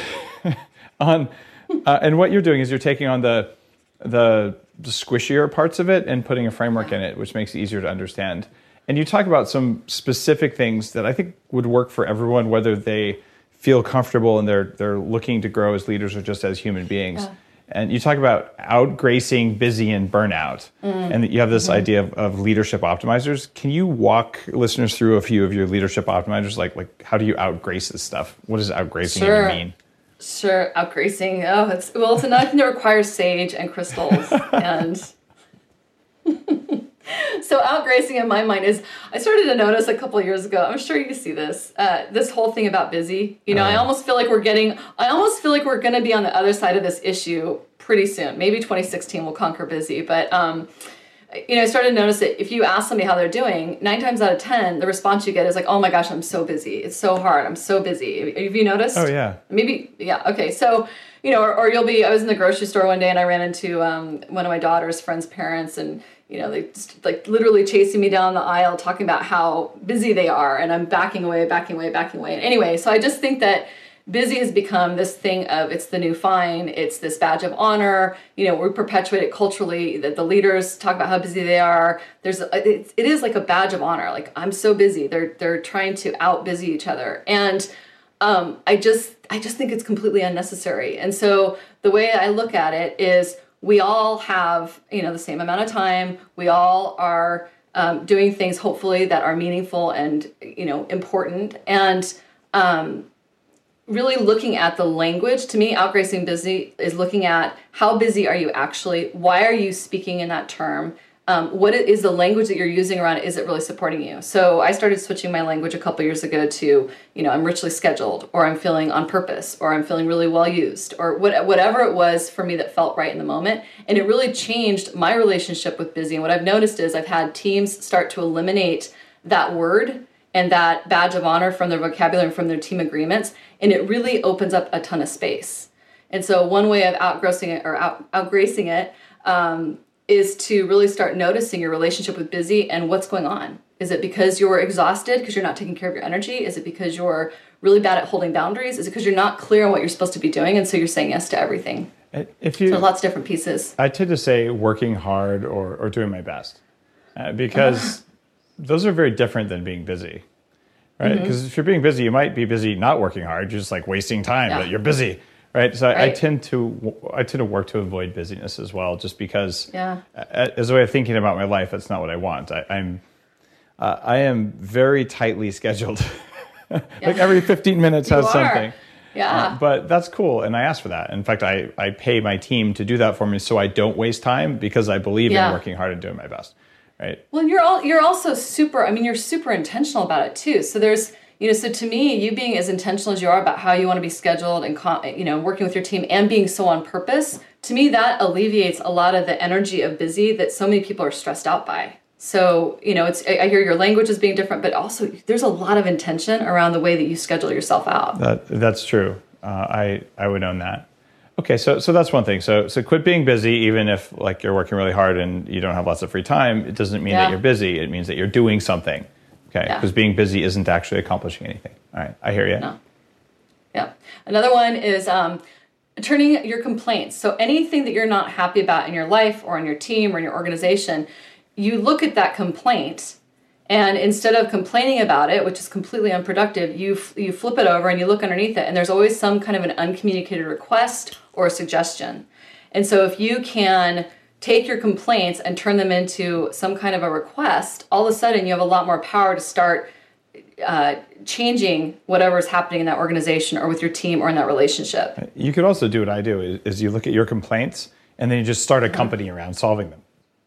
and what you're doing is you're taking on the squishier parts of it and putting a framework in it, which makes it easier to understand. And you talk about some specific things that I think would work for everyone, whether they feel comfortable and they're looking to grow as leaders or just as human beings. Yeah. And you talk about outgracing busy and burnout, and that you have this idea of leadership optimizers. Can you walk listeners through a few of your leadership optimizers? Like how do you outgrace this stuff? What does outgracing even mean? Sure, outgracing. Oh, it's another thing that requires sage and crystals. And so outgracing in my mind is, I started to notice a couple of years ago, I'm sure you see this, this whole thing about busy. You know, I almost feel like we're going to be on the other side of this issue pretty soon. Maybe 2016 will conquer busy. But, you know, I started to notice that if you ask somebody how they're doing, 9 times out of 10, the response you get is like, oh my gosh, I'm so busy. It's so hard. I'm so busy. Have you noticed? Oh, yeah. Maybe, yeah. Okay. So, you know, or I was in the grocery store one day and I ran into one of my daughter's friend's parents, and, you know, they just like literally chasing me down the aisle talking about how busy they are, and I'm backing away. And anyway, so I just think that busy has become this thing of, it's the new fine, it's this badge of honor. You know, we perpetuate it culturally, that the leaders talk about how busy they are. It is like a badge of honor. Like, I'm so busy. They're trying to out busy each other. And I just think it's completely unnecessary. And so the way I look at it is, we all have, you know, the same amount of time. We all are doing things, hopefully, that are meaningful and, you know, important. And really looking at the language. To me, outgracing busy is looking at how busy are you actually? Why are you speaking in that term? What is the language that you're using around it? Is it really supporting you? So I started switching my language a couple years ago to, you know, I'm richly scheduled, or I'm feeling on purpose, or I'm feeling really well used, or whatever it was for me that felt right in the moment. And it really changed my relationship with busy. And what I've noticed is I've had teams start to eliminate that word and that badge of honor from their vocabulary and from their team agreements. And it really opens up a ton of space. And so one way of outgracing it is to really start noticing your relationship with busy and what's going on. Is it because you're exhausted because you're not taking care of your energy? Is it because you're really bad at holding boundaries? Is it because you're not clear on what you're supposed to be doing, and so you're saying yes to everything? So lots of different pieces. I tend to say working hard or doing my best, because those are very different than being busy, right? Because if you're being busy, you might be busy not working hard. You're just like wasting time, but you're busy. Right, so I tend to work to avoid busyness as well, just because as a way of thinking about my life, that's not what I want. I am very tightly scheduled. Like every 15 minutes has something. Yeah, but that's cool, and I ask for that. In fact, I pay my team to do that for me, so I don't waste time, because I believe in working hard and doing my best. Right. Well, you're also super. I mean, you're super intentional about it too. So there's. You know, so to me, you being as intentional as you are about how you want to be scheduled and, you know, working with your team and being so on purpose, to me, that alleviates a lot of the energy of busy that so many people are stressed out by. So, you know, I hear your language as being different, but also there's a lot of intention around the way that you schedule yourself out. That's true. I would own that. Okay, so that's one thing. So quit being busy, even if like you're working really hard and you don't have lots of free time. It doesn't mean that you're busy. It means that you're doing something. Okay, because being busy isn't actually accomplishing anything. All right, I hear you. No. Yeah. Another one is turning your complaints. So anything that you're not happy about in your life or on your team or in your organization, you look at that complaint, and instead of complaining about it, which is completely unproductive, you flip it over and you look underneath it, and there's always some kind of an uncommunicated request or a suggestion. And so if you can take your complaints and turn them into some kind of a request, all of a sudden you have a lot more power to start changing whatever's happening in that organization or with your team or in that relationship. You could also do what I do, is you look at your complaints and then you just start a company around solving them.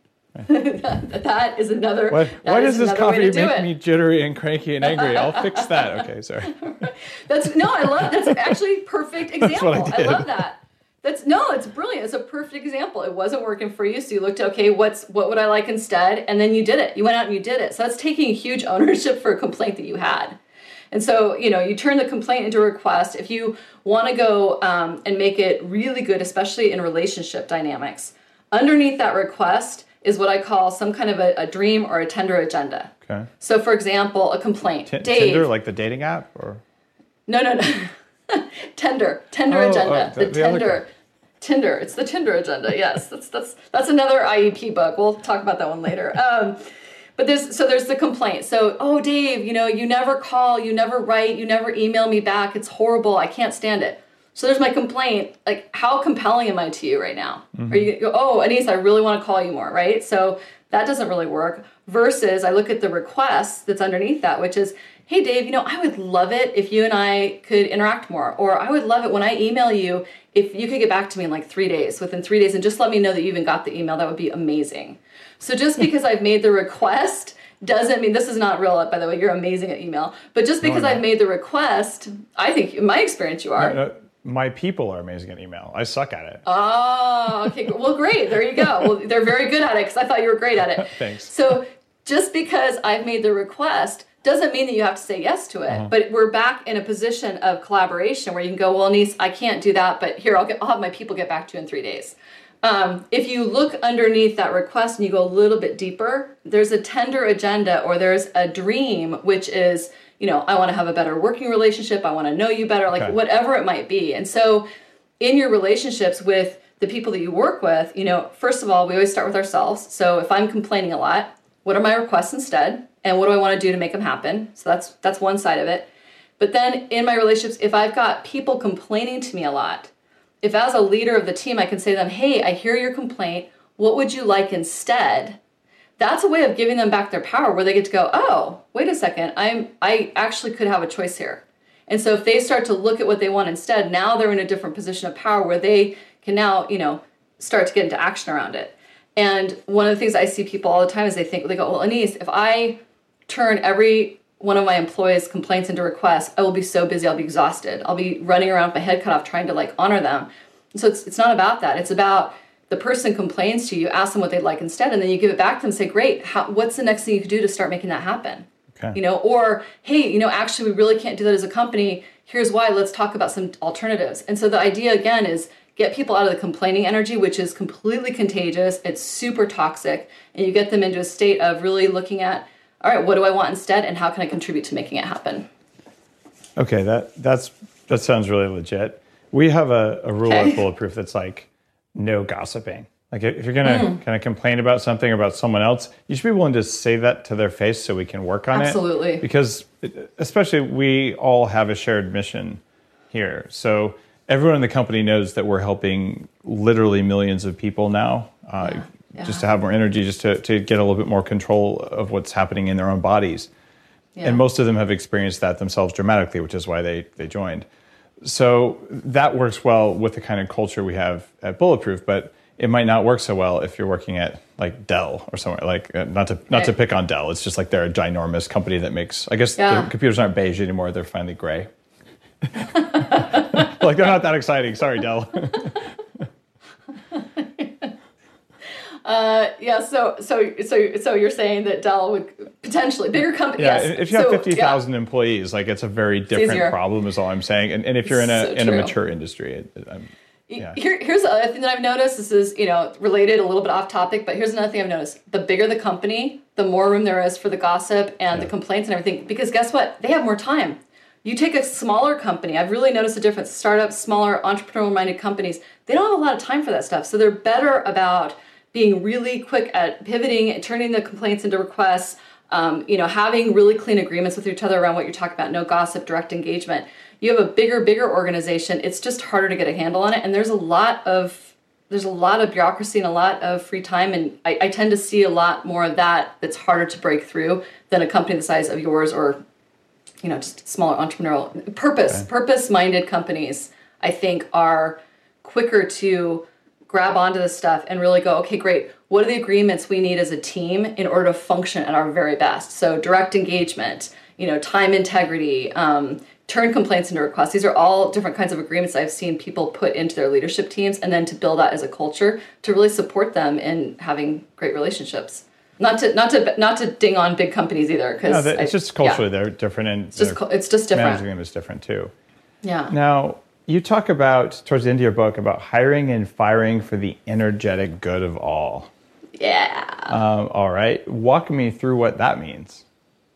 That is another. Why does this coffee make me jittery and cranky and angry? I'll fix that. Okay, sorry. That's actually a perfect example. I love that. It's brilliant. It's a perfect example. It wasn't working for you, so you looked at, okay, what would I like instead? And then you did it. You went out and you did it. So that's taking huge ownership for a complaint that you had. And so, you turn the complaint into a request. If you want to go and make it really good, especially in relationship dynamics, underneath that request is what I call some kind of a dream or a tender agenda. Okay. So, for example, a complaint. Dave, Tinder, like the dating app, or no. Tender agenda. The Tender. Tinder. It's the Tinder agenda. Yes, that's another IEP book. We'll talk about that one later. But there's the complaint. So, Dave, you never call, you never write, you never email me back. It's horrible. I can't stand it. So there's my complaint. Like, how compelling am I to you right now? Mm-hmm. Are you go, Anise, I really want to call you more, right? So that doesn't really work. Versus I look at the request that's underneath that, which is, hey, Dave, I would love it if you and I could interact more. Or I would love it when I email you, if you could get back to me in like 3 days, within 3 days, and just let me know that you even got the email. That would be amazing. So just because I've made the request doesn't mean, this is not real, by the way, you're amazing at email. But just because I've made the request, I think, in my experience, you are. No, my people are amazing at email. I suck at it. Oh, okay. Well, great. There you go. Well, they're very good at it because I thought you were great at it. Thanks. So just because I've made the request doesn't mean that you have to say yes to it. Uh-huh. But we're back in a position of collaboration where you can go, well, Anise, I can't do that, but here, I'll have my people get back to you in 3 days. If you look underneath that request and you go a little bit deeper, there's a tender agenda, or there's a dream, which is, I want to have a better working relationship. I want to know you better, whatever it might be. And so in your relationships with the people that you work with, first of all, we always start with ourselves. So if I'm complaining a lot, what are my requests instead? And what do I want to do to make them happen? So that's one side of it. But then in my relationships, if I've got people complaining to me a lot, if as a leader of the team, I can say to them, hey, I hear your complaint. What would you like instead? That's a way of giving them back their power, where they get to go, oh, wait a second, I actually could have a choice here. And so if they start to look at what they want instead, now they're in a different position of power where they can now, start to get into action around it. And one of the things I see people all the time is they go, well, Anise, if I turn every one of my employees' complaints into requests, I will be so busy, I'll be exhausted. I'll be running around with my head cut off trying to honor them. And so it's not about that. It's about the person complains to you, ask them what they'd like instead, and then you give it back to them and say, great, what's the next thing you could do to start making that happen? Okay. Or, hey, actually we really can't do that as a company. Here's why, let's talk about some alternatives. And so the idea again is get people out of the complaining energy, which is completely contagious. It's super toxic. And you get them into a state of really looking at, all right, what do I want instead, and how can I contribute to making it happen? Okay, that sounds really legit. We have a rule at Bulletproof that's like no gossiping. Like if you're gonna kind of complain about something about someone else, you should be willing to say that to their face so we can work on it. Absolutely. Because especially we all have a shared mission here. So everyone in the company knows that we're helping literally millions of people now. Just to have more energy, just to get a little bit more control of what's happening in their own bodies. Yeah. And most of them have experienced that themselves dramatically, which is why they joined. So that works well with the kind of culture we have at Bulletproof, but it might not work so well if you're working at like Dell or somewhere. Not to pick on Dell, it's just like they're a ginormous company that makes, I guess the computers aren't beige anymore, they're finally gray. They're not that exciting, sorry Dell. So you're saying that Dell would potentially, bigger company. Yeah, yes. If you have 50,000 employees, it's a very different problem is all I'm saying. And if you're in a mature industry. Here's the other thing that I've noticed. This is, related, a little bit off topic, but here's another thing I've noticed. The bigger the company, the more room there is for the gossip and the complaints and everything. Because guess what? They have more time. You take a smaller company. I've really noticed a difference. Startups, smaller, entrepreneurial-minded companies, they don't have a lot of time for that stuff. So they're better about being really quick at pivoting and turning the complaints into requests, having really clean agreements with each other around what you're talking about. No gossip, direct engagement. You have a bigger organization. It's just harder to get a handle on it. And there's a lot of bureaucracy and a lot of free time. And I tend to see a lot more of that's harder to break through than a company the size of yours or, just smaller entrepreneurial purpose-minded companies, I think, are quicker to grab onto this stuff and really go, okay, great. What are the agreements we need as a team in order to function at our very best? So direct engagement, time integrity, turn complaints into requests. These are all different kinds of agreements I've seen people put into their leadership teams, and then to build that as a culture to really support them in having great relationships. Not to ding on big companies either, because it's just culturally they're different, and it's just different. Managing them is different too. Yeah. Now you talk about towards the end of your book about hiring and firing for the energetic good of all. Yeah. All right. Walk me through what that means.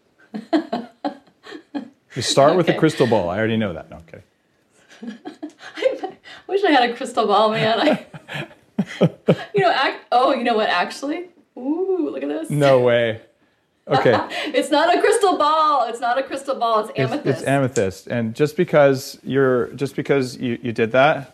You start with a crystal ball. I already know that. No, I'm kidding. I wish I had a crystal ball, man. You know what? Actually, ooh, look at this. No way. Okay. It's not a crystal ball. It's not a crystal ball. It's amethyst. It's amethyst, and just because you did that,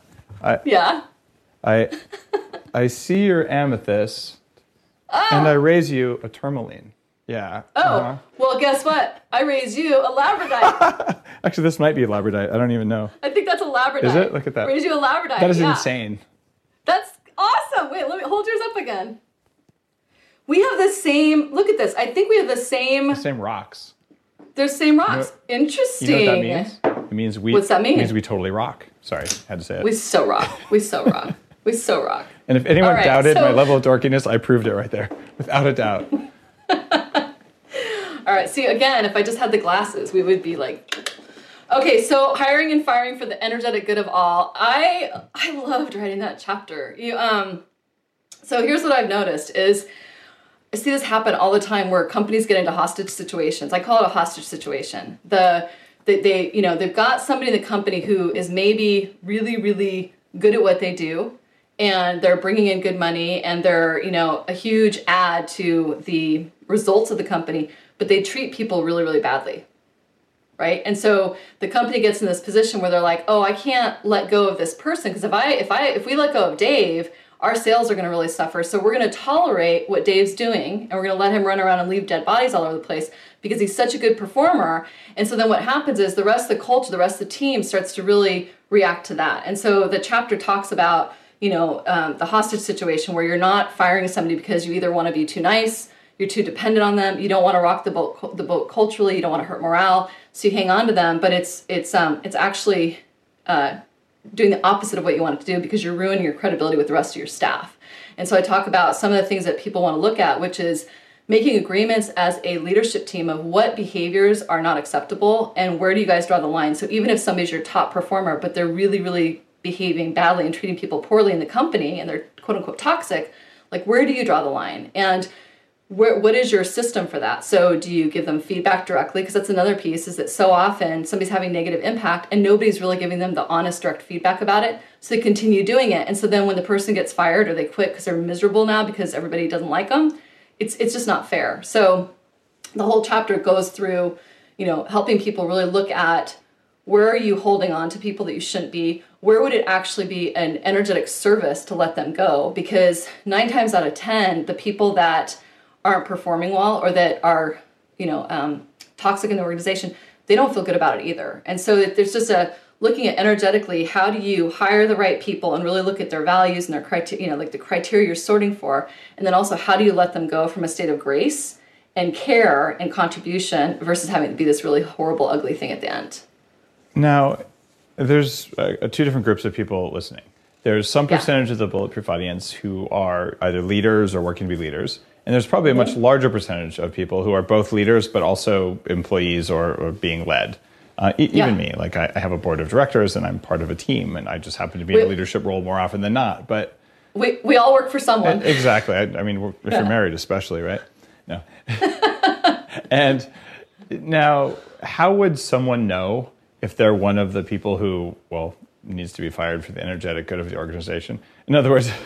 I see your amethyst, and I raise you a tourmaline. Yeah. Oh, well, guess what? I raise you a labradorite. Actually, this might be a labradorite. I don't even know. I think that's a labradorite. Is it? Look at that. Raise you a labradorite. That is insane. That's awesome. Wait, let me hold yours up again. We have the same, look at this. I think we have the same rocks. There's the same rocks. Interesting. You know what that means? It means What's that mean? It means we totally rock. Sorry, had to say it. We so rock. We so rock. We so rock. And if anyone doubted my level of dorkiness, I proved it right there, without a doubt. All right. See, again, if I just had the glasses, we would be like, okay. So hiring and firing for the energetic good of all. I loved writing that chapter. So here's what I've noticed is I see this happen all the time where companies get into hostage situations. I call it a hostage situation. They've got somebody in the company who is maybe really, really good at what they do, and they're bringing in good money, and they're, a huge add to the results of the company, but they treat people really, really badly, right? And so the company gets in this position where they're like, oh, I can't let go of this person, because if we let go of Dave, our sales are going to really suffer. So we're going to tolerate what Dave's doing, and we're going to let him run around and leave dead bodies all over the place because he's such a good performer. And so then what happens is the rest of the culture, the rest of the team starts to really react to that. And so the chapter talks about, the hostage situation where you're not firing somebody because you either want to be too nice, you're too dependent on them, you don't want to rock the boat culturally, you don't want to hurt morale, so you hang on to them. But it's actually doing the opposite of what you want it to do, because you're ruining your credibility with the rest of your staff. And so I talk about some of the things that people want to look at, which is making agreements as a leadership team of what behaviors are not acceptable and where do you guys draw the line. So even if somebody's your top performer, but they're really, really behaving badly and treating people poorly in the company and they're quote unquote toxic, like where do you draw the line? And what is your system for that? So do you give them feedback directly? Because that's another piece, is that so often somebody's having negative impact and nobody's really giving them the honest, direct feedback about it. So they continue doing it. And so then when the person gets fired or they quit because they're miserable now because everybody doesn't like them, it's just not fair. So the whole chapter goes through, helping people really look at where are you holding on to people that you shouldn't be? Where would it actually be an energetic service to let them go? Because 9 times out of 10, the people that aren't performing well or that are, toxic in the organization, they don't feel good about it either. And so there's just looking at energetically, how do you hire the right people and really look at their values and their criteria, like the criteria you're sorting for. And then also, how do you let them go from a state of grace and care and contribution versus having to be this really horrible, ugly thing at the end. Now, there's 2 different groups of people listening. There's some percentage of the Bulletproof audience who are either leaders or working to be leaders. And there's probably a much larger percentage of people who are both leaders but also employees or being led. Even me, like I have a board of directors and I'm part of a team, and I just happen to be in a leadership role more often than not. But we all work for someone. Exactly. I mean, if you're married, especially, right? No. And now, how would someone know if they're one of the people who, well, needs to be fired for the energetic good of the organization? In other words,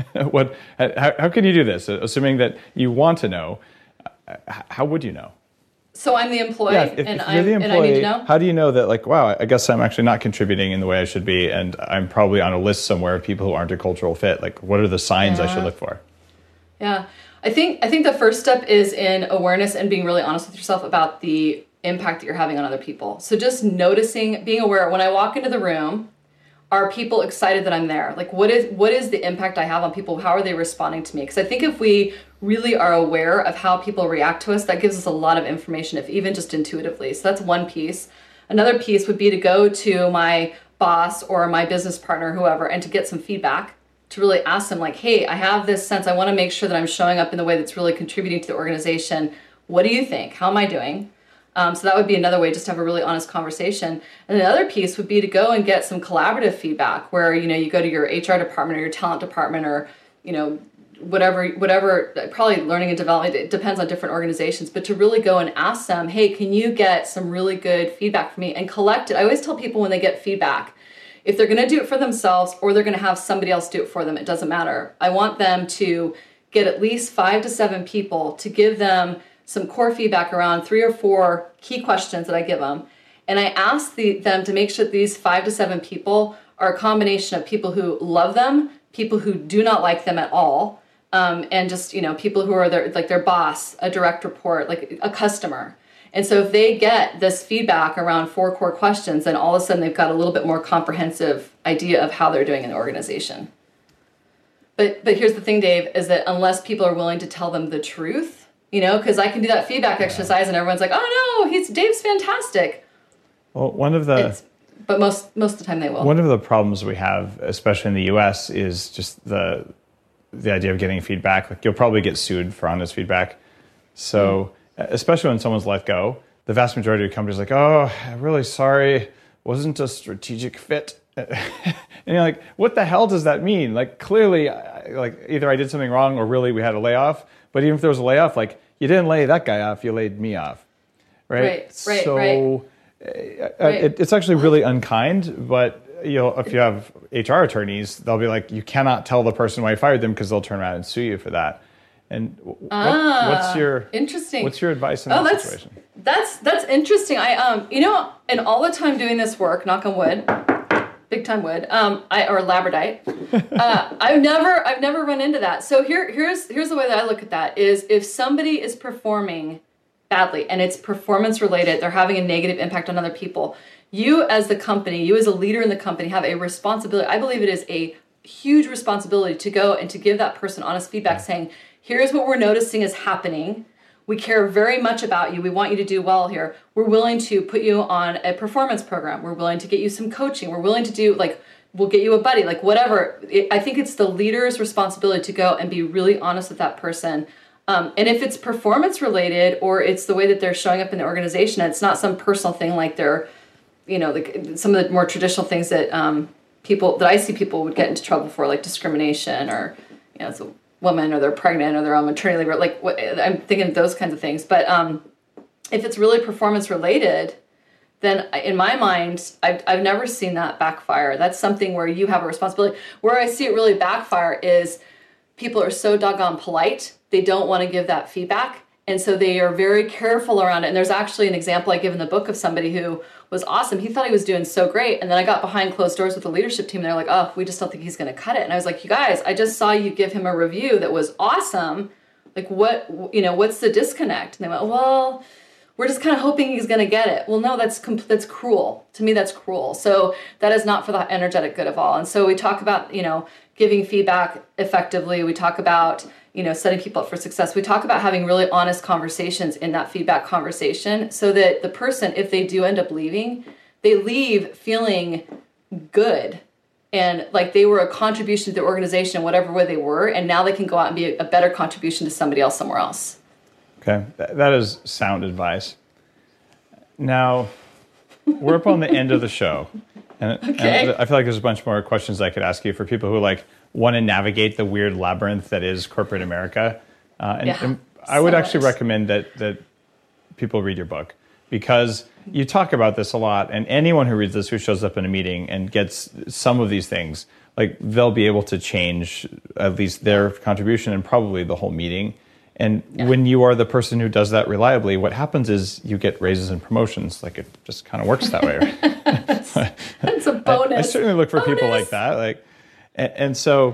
how can you do this? Assuming that you want to know, how would you know? So I'm the employee, if you're the employee, and I need to know? How do you know that, like, wow, I guess I'm actually not contributing in the way I should be, and I'm probably on a list somewhere of people who aren't a cultural fit? Like, what are the signs I should look for? Yeah. I think the first step is in awareness and being really honest with yourself about the impact that you're having on other people. So just noticing, being aware, when I walk into the room, are people excited that I'm there? Like, what is the impact I have on people? How are they responding to me? Because I think if we really are aware of how people react to us, that gives us a lot of information, if even just intuitively. So that's one piece. Another piece would be to go to my boss or my business partner, whoever, and to get some feedback, to really ask them, like, hey, I have this sense, I want to make sure that I'm showing up in the way that's really contributing to the organization. What do you think? How am I doing? So that would be another way, just to have a really honest conversation. And the other piece would be to go and get some collaborative feedback where, you go to your HR department or your talent department or, whatever, probably learning and development, it depends on different organizations, but to really go and ask them, hey, can you get some really good feedback for me, and collect it. I always tell people when they get feedback, if they're going to do it for themselves or they're going to have somebody else do it for them, it doesn't matter. I want them to get at least 5 to 7 people to give them some core feedback around 3 or 4 key questions that I give them. And I ask them to make sure that these 5 to 7 people are a combination of people who love them, people who do not like them at all, and just, people who are their boss, a direct report, like a customer. And so if they get this feedback around 4 core questions, then all of a sudden they've got a little bit more comprehensive idea of how they're doing in the organization. But here's the thing, Dave, is that unless people are willing to tell them the truth, because I can do that feedback exercise and everyone's like, oh no, Dave's fantastic. Well, but most of the time they will. One of the problems we have, especially in the US, is just the idea of getting feedback. Like, you'll probably get sued for honest feedback. So, especially when someone's let go, the vast majority of companies are like, oh, I'm really sorry, wasn't a strategic fit. And you're like, what the hell does that mean? Like, clearly, either I did something wrong or really we had a layoff. But even if there was a layoff, like, you didn't lay that guy off, you laid me off. Right? So it's actually really unkind. But if you have HR attorneys, they'll be like, you cannot tell the person why you fired them because they'll turn around and sue you for that. And what's your interesting? What's your advice in that situation? That's interesting. I and all the time doing this work, knock on wood, big time wood, or labradite. I've never run into that. So here's the way that I look at that is, if somebody is performing badly and it's performance related, they're having a negative impact on other people. You as the company, you as a leader in the company, have a responsibility. I believe it is a huge responsibility to go and to give that person honest feedback, saying, here's what we're noticing is happening. We care very much about you. We want you to do well here. We're willing to put you on a performance program. We're willing to get you some coaching. We're willing to do, we'll get you a buddy, whatever. I think it's the leader's responsibility to go and be really honest with that person. And if it's performance related, or it's the way that they're showing up in the organization, it's not some personal thing like they're, some of the more traditional things that I see people would get into trouble for, like discrimination, or, it's a woman, or they're pregnant, or they're on maternity leave, I'm thinking of those kinds of things. But if it's really performance related, then in my mind, I've never seen that backfire. That's something where you have a responsibility. Where I see it really backfire is people are so doggone polite, they don't want to give that feedback. And so they are very careful around it. And there's actually an example I give in the book of somebody who was awesome. He thought he was doing so great. And then I got behind closed doors with the leadership team. And they're like, oh, we just don't think he's going to cut it. And I was like, you guys, I just saw you give him a review that was awesome. Like, what's the disconnect? And they went, well, we're just kind of hoping he's going to get it. Well, no, that's cruel. To me, that's cruel. So that is not for the energetic good of all. And so we talk about, giving feedback effectively. We talk about, setting people up for success. We talk about having really honest conversations in that feedback conversation, so that the person, if they do end up leaving, they leave feeling good and like they were a contribution to the organization, whatever way they were, and now they can go out and be a better contribution to somebody else somewhere else. Okay, that is sound advice. Now, we're up on the end of the show. And I feel like there's a bunch more questions I could ask you for people who like want to navigate the weird labyrinth that is corporate America. And I would actually recommend that people read your book, because you talk about this a lot, and anyone who reads this, who shows up in a meeting and gets some of these things, like they'll be able to change at least their contribution and probably the whole meeting. And when you are the person who does that reliably, what happens is you get raises and promotions. Like, it just kind of works that way. Right? That's a bonus. I certainly look for people like that. Like, and so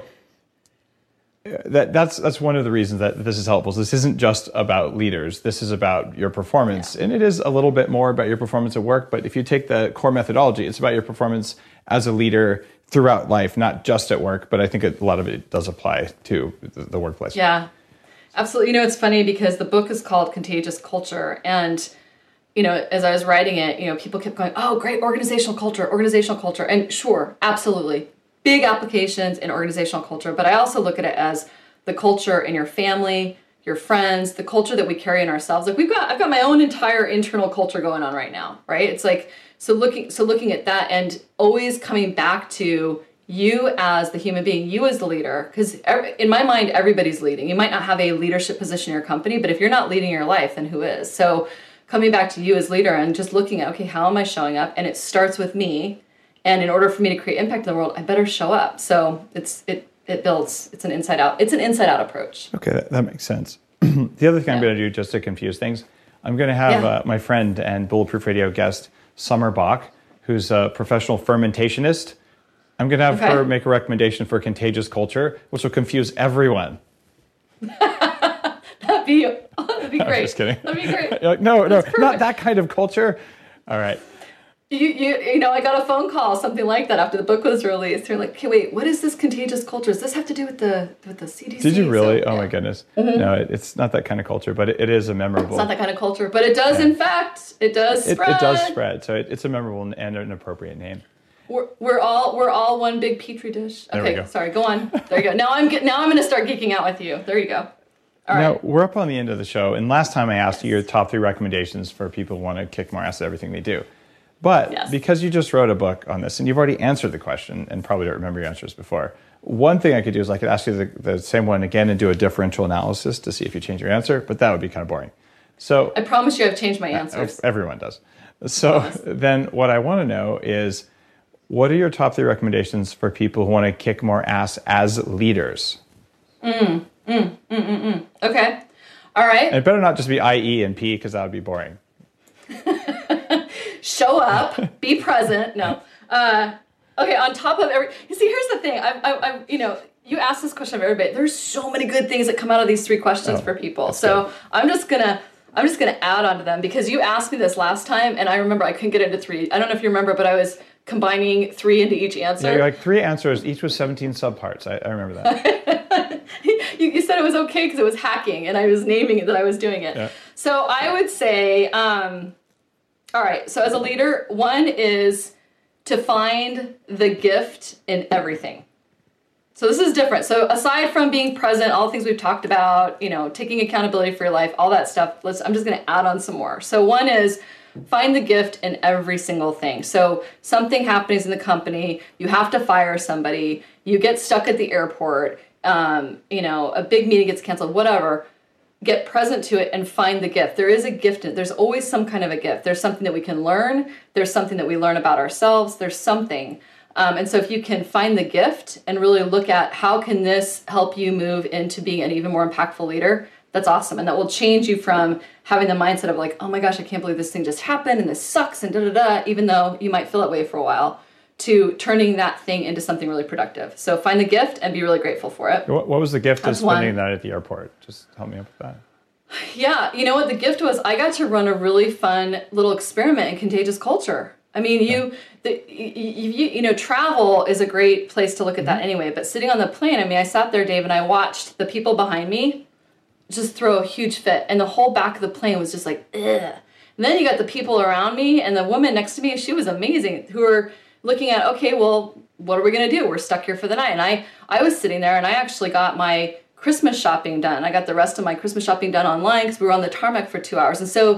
that's one of the reasons that this is helpful. So this isn't just about leaders. This is about your performance. And it is a little bit more about your performance at work. But if you take the core methodology, it's about your performance as a leader throughout life, not just at work. But I think a lot of it does apply to the workplace. Yeah. Absolutely. You know, it's funny because the book is called Contagious Culture. And, you know, as I was writing it, you know, people kept going, oh, great, organizational culture. And sure, absolutely. Big applications in organizational culture. But I also look at it as the culture in your family, your friends, the culture that we carry in ourselves. Like I've got my own entire internal culture going on right now, right? It's like, so looking at that and always coming back to you as the human being, you as the leader, because in my mind, everybody's leading. You might not have a leadership position in your company, but if you're not leading your life, then who is? So coming back to you as leader and just looking at, okay, how am I showing up? And it starts with me. And in order for me to create impact in the world, I better show up. So it builds. It's an inside out. It's an inside out approach. Okay, that makes sense. The other thing I'm going to do, just to confuse things, I'm going to have my friend and Bulletproof Radio guest, Summer Bach, who's a professional fermentationist. I'm going to have her make a recommendation for Contagious Culture, which will confuse everyone. That'd be great. I'm just kidding. That'd be great. You're like, no, not that kind of culture. All right. You know, I got a phone call, something like that, after the book was released. They're like, okay, wait, what is this contagious culture? Does this have to do with the CDC? Did you really? So, my goodness. Mm-hmm. No, it's not that kind of culture, but it is a memorable. It's not that kind of culture, but it does, in fact, it does spread. It does spread, so it's a memorable and an appropriate name. We're all one big petri dish. Okay, sorry, go on. There you go. Now I'm going to start geeking out with you. There you go. All right. Now, we're up on the end of the show, and last time I asked you your top 3 recommendations for people who want to kick more ass at everything they do. But because you just wrote a book on this, and you've already answered the question, and probably don't remember your answers before, one thing I could do is I could ask you the same one again and do a differential analysis to see if you change your answer, but that would be kind of boring. So I promise you I've changed my answers. Everyone does. So then what I want to know is, what are your top 3 recommendations for people who want to kick more ass as leaders? Okay. All right. And it better not just be I, E, and P, because that would be boring. Show up, be present. No. Okay, on top of you see, here's the thing. I you know, you ask this question of everybody. There's so many good things that come out of these 3 questions for people. So good. I'm just gonna add on to them, because you asked me this last time, and I remember I couldn't get into 3. I don't know if you remember, but I was combining 3 into each answer. Yeah, you're like 3 answers, each with 17 subparts. I remember that. you said it was okay because it was hacking, and I was naming it that I was doing it. Yeah. So I would say, all right, so as a leader, 1 is to find the gift in everything. So this is different. So aside from being present, all the things we've talked about, you know, taking accountability for your life, all that stuff, I'm just going to add on some more. So 1 is find the gift in every single thing. So something happens in the company, you have to fire somebody, you get stuck at the airport, you know, a big meeting gets canceled, whatever. Get present to it and find the gift. There is a gift in it. There's always some kind of a gift. There's something that we can learn. There's something that we learn about ourselves. There's something. And so if you can find the gift and really look at how can this help you move into being an even more impactful leader, that's awesome. And that will change you from having the mindset of like, oh my gosh, I can't believe this thing just happened and this sucks and da-da-da, even though you might feel that way for a while, to turning that thing into something really productive. So find the gift and be really grateful for it. What was the gift of spending that at the airport? Just help me up with that. Yeah, you know what the gift was? I got to run a really fun little experiment in Contagious Culture. I mean, you know, travel is a great place to look at that anyway. But sitting on the plane, I mean, I sat there, Dave, and I watched the people behind me just throw a huge fit, and the whole back of the plane was just like, ugh. And then you got the people around me, and the woman next to me, she was amazing, who were looking at, okay, well, what are we going to do? We're stuck here for the night. And I was sitting there, and I actually got my Christmas shopping done. I got the rest of my Christmas shopping done online because we were on the tarmac for 2 hours. And so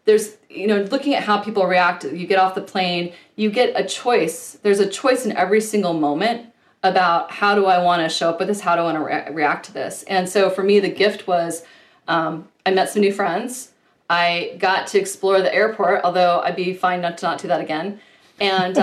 there's, looking at how people react, you get off the plane, you get a choice. There's a choice in every single moment about how do I want to show up with this? How do I want to react to this? And so for me, the gift was I met some new friends. I got to explore the airport, although I'd be fine not to do that again. And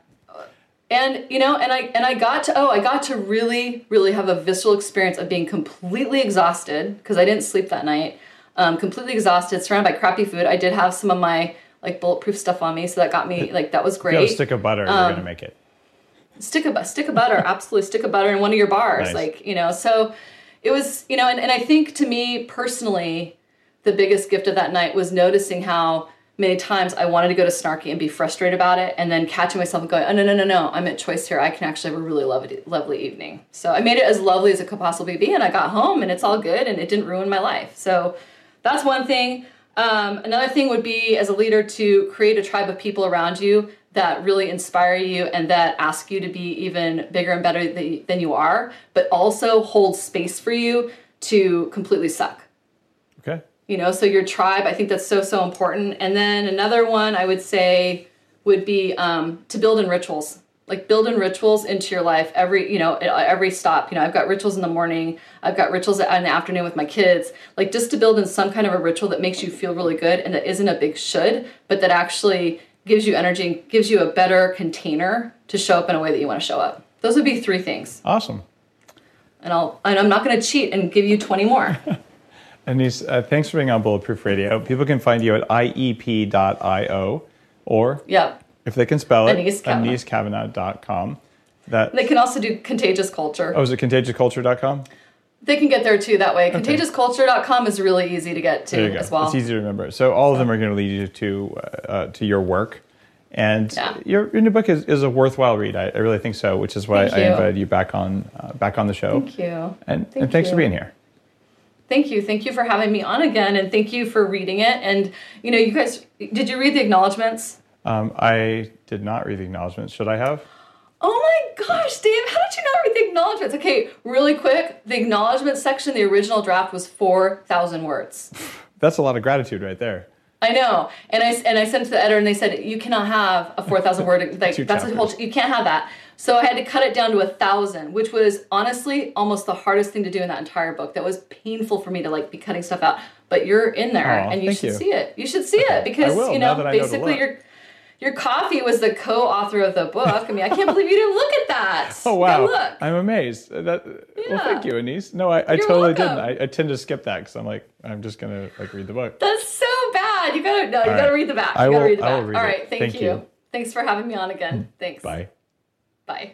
I got to really, really have a visceral experience of being completely exhausted because I didn't sleep that night. Completely exhausted, surrounded by crappy food. I did have some of my like bulletproof stuff on me, so that got me that was great. You have a stick of butter, you're gonna make it. Stick of butter, absolutely, stick of butter in one of your bars, nice. So it was, and I think to me personally, the biggest gift of that night was noticing how many times I wanted to go to Snarky and be frustrated about it, and then catching myself and going, oh, no, I'm at choice here. I can actually have a really lovely evening. So I made it as lovely as it could possibly be, and I got home, and it's all good, and it didn't ruin my life. So that's one thing. Another thing would be, as a leader, to create a tribe of people around you that really inspire you and that ask you to be even bigger and better than you are, but also hold space for you to completely suck. Okay. So your tribe, I think that's so important. And then another one I would say would be to build in rituals. Like build in rituals into your life every stop. I've got rituals in the morning. I've got rituals in the afternoon with my kids. Like just to build in some kind of a ritual that makes you feel really good and that isn't a big should, but that actually gives you energy and gives you a better container to show up in a way that you want to show up. Those would be 3 things. Awesome. And I'm not going to cheat and give you 20 more. Anise, thanks for being on Bulletproof Radio. People can find you at iep.io or if they can spell it, AniseKavanagh.com. They can also do Contagious Culture. Oh, is it contagiousculture.com? They can get there too that way. Okay. ContagiousCulture.com is really easy to get to as well. It's easy to remember. So all of them are going to lead you to your work. And your new book is a worthwhile read. I really think so, which is why I invited you back on the show. Thank you. And thanks for being here. Thank you. Thank you for having me on again, and thank you for reading it. And, you guys, did you read the acknowledgments? I did not read the acknowledgments. Should I have? Oh my gosh, Dave, how did you not read the acknowledgments? Okay, really quick, the acknowledgments section, the original draft was 4,000 words. That's a lot of gratitude right there. I know. And I sent it to the editor, and they said, you cannot have a 4,000 word, that's a whole, you can't have that. So I had to cut it down to 1,000, which was honestly almost the hardest thing to do in that entire book. That was painful for me to be cutting stuff out. But you're in there, and you should see it. You should see it because basically your coffee was the co-author of the book. I mean, I can't believe you didn't look at that. Oh wow, look. I'm amazed. Well, thank you, Anise. No, I totally didn't. I tend to skip that because I'm just gonna read the book. That's so bad. You gotta read the back. You gotta read the back. All right, thank you. Thanks for having me on again. Thanks. Bye. Bye.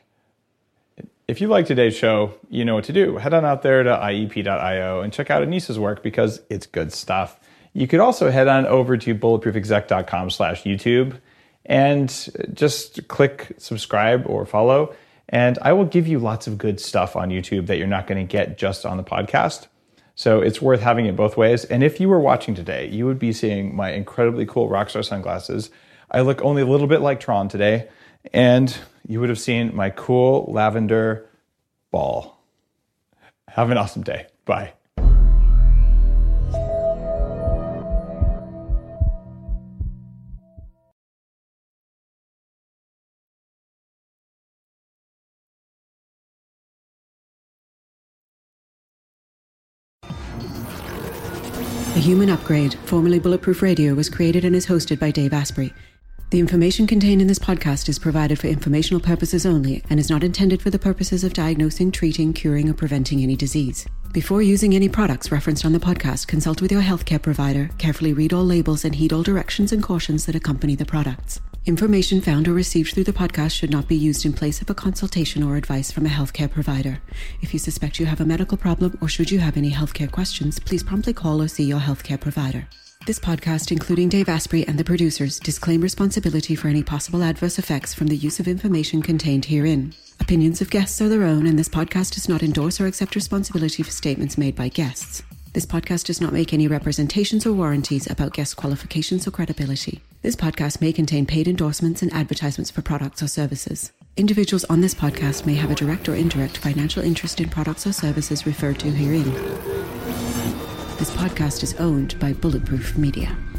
If you like today's show, you know what to do. Head on out there to iep.io and check out Anise's work because it's good stuff. You could also head on over to bulletproofexec.com/YouTube and just click subscribe or follow. And I will give you lots of good stuff on YouTube that you're not going to get just on the podcast. So it's worth having it both ways. And if you were watching today, you would be seeing my incredibly cool Rockstar sunglasses. I look only a little bit like Tron today. And you would have seen my cool lavender ball. Have an awesome day. Bye. The Human Upgrade, formerly Bulletproof Radio, was created and is hosted by Dave Asprey. The information contained in this podcast is provided for informational purposes only and is not intended for the purposes of diagnosing, treating, curing, or preventing any disease. Before using any products referenced on the podcast, consult with your healthcare provider, carefully read all labels, and heed all directions and cautions that accompany the products. Information found or received through the podcast should not be used in place of a consultation or advice from a healthcare provider. If you suspect you have a medical problem or should you have any healthcare questions, please promptly call or see your healthcare provider. This podcast, including Dave Asprey and the producers, disclaim responsibility for any possible adverse effects from the use of information contained herein. Opinions of guests are their own, and this podcast does not endorse or accept responsibility for statements made by guests. This podcast does not make any representations or warranties about guest qualifications or credibility. This podcast may contain paid endorsements and advertisements for products or services. Individuals on this podcast may have a direct or indirect financial interest in products or services referred to herein. This podcast is owned by Bulletproof Media.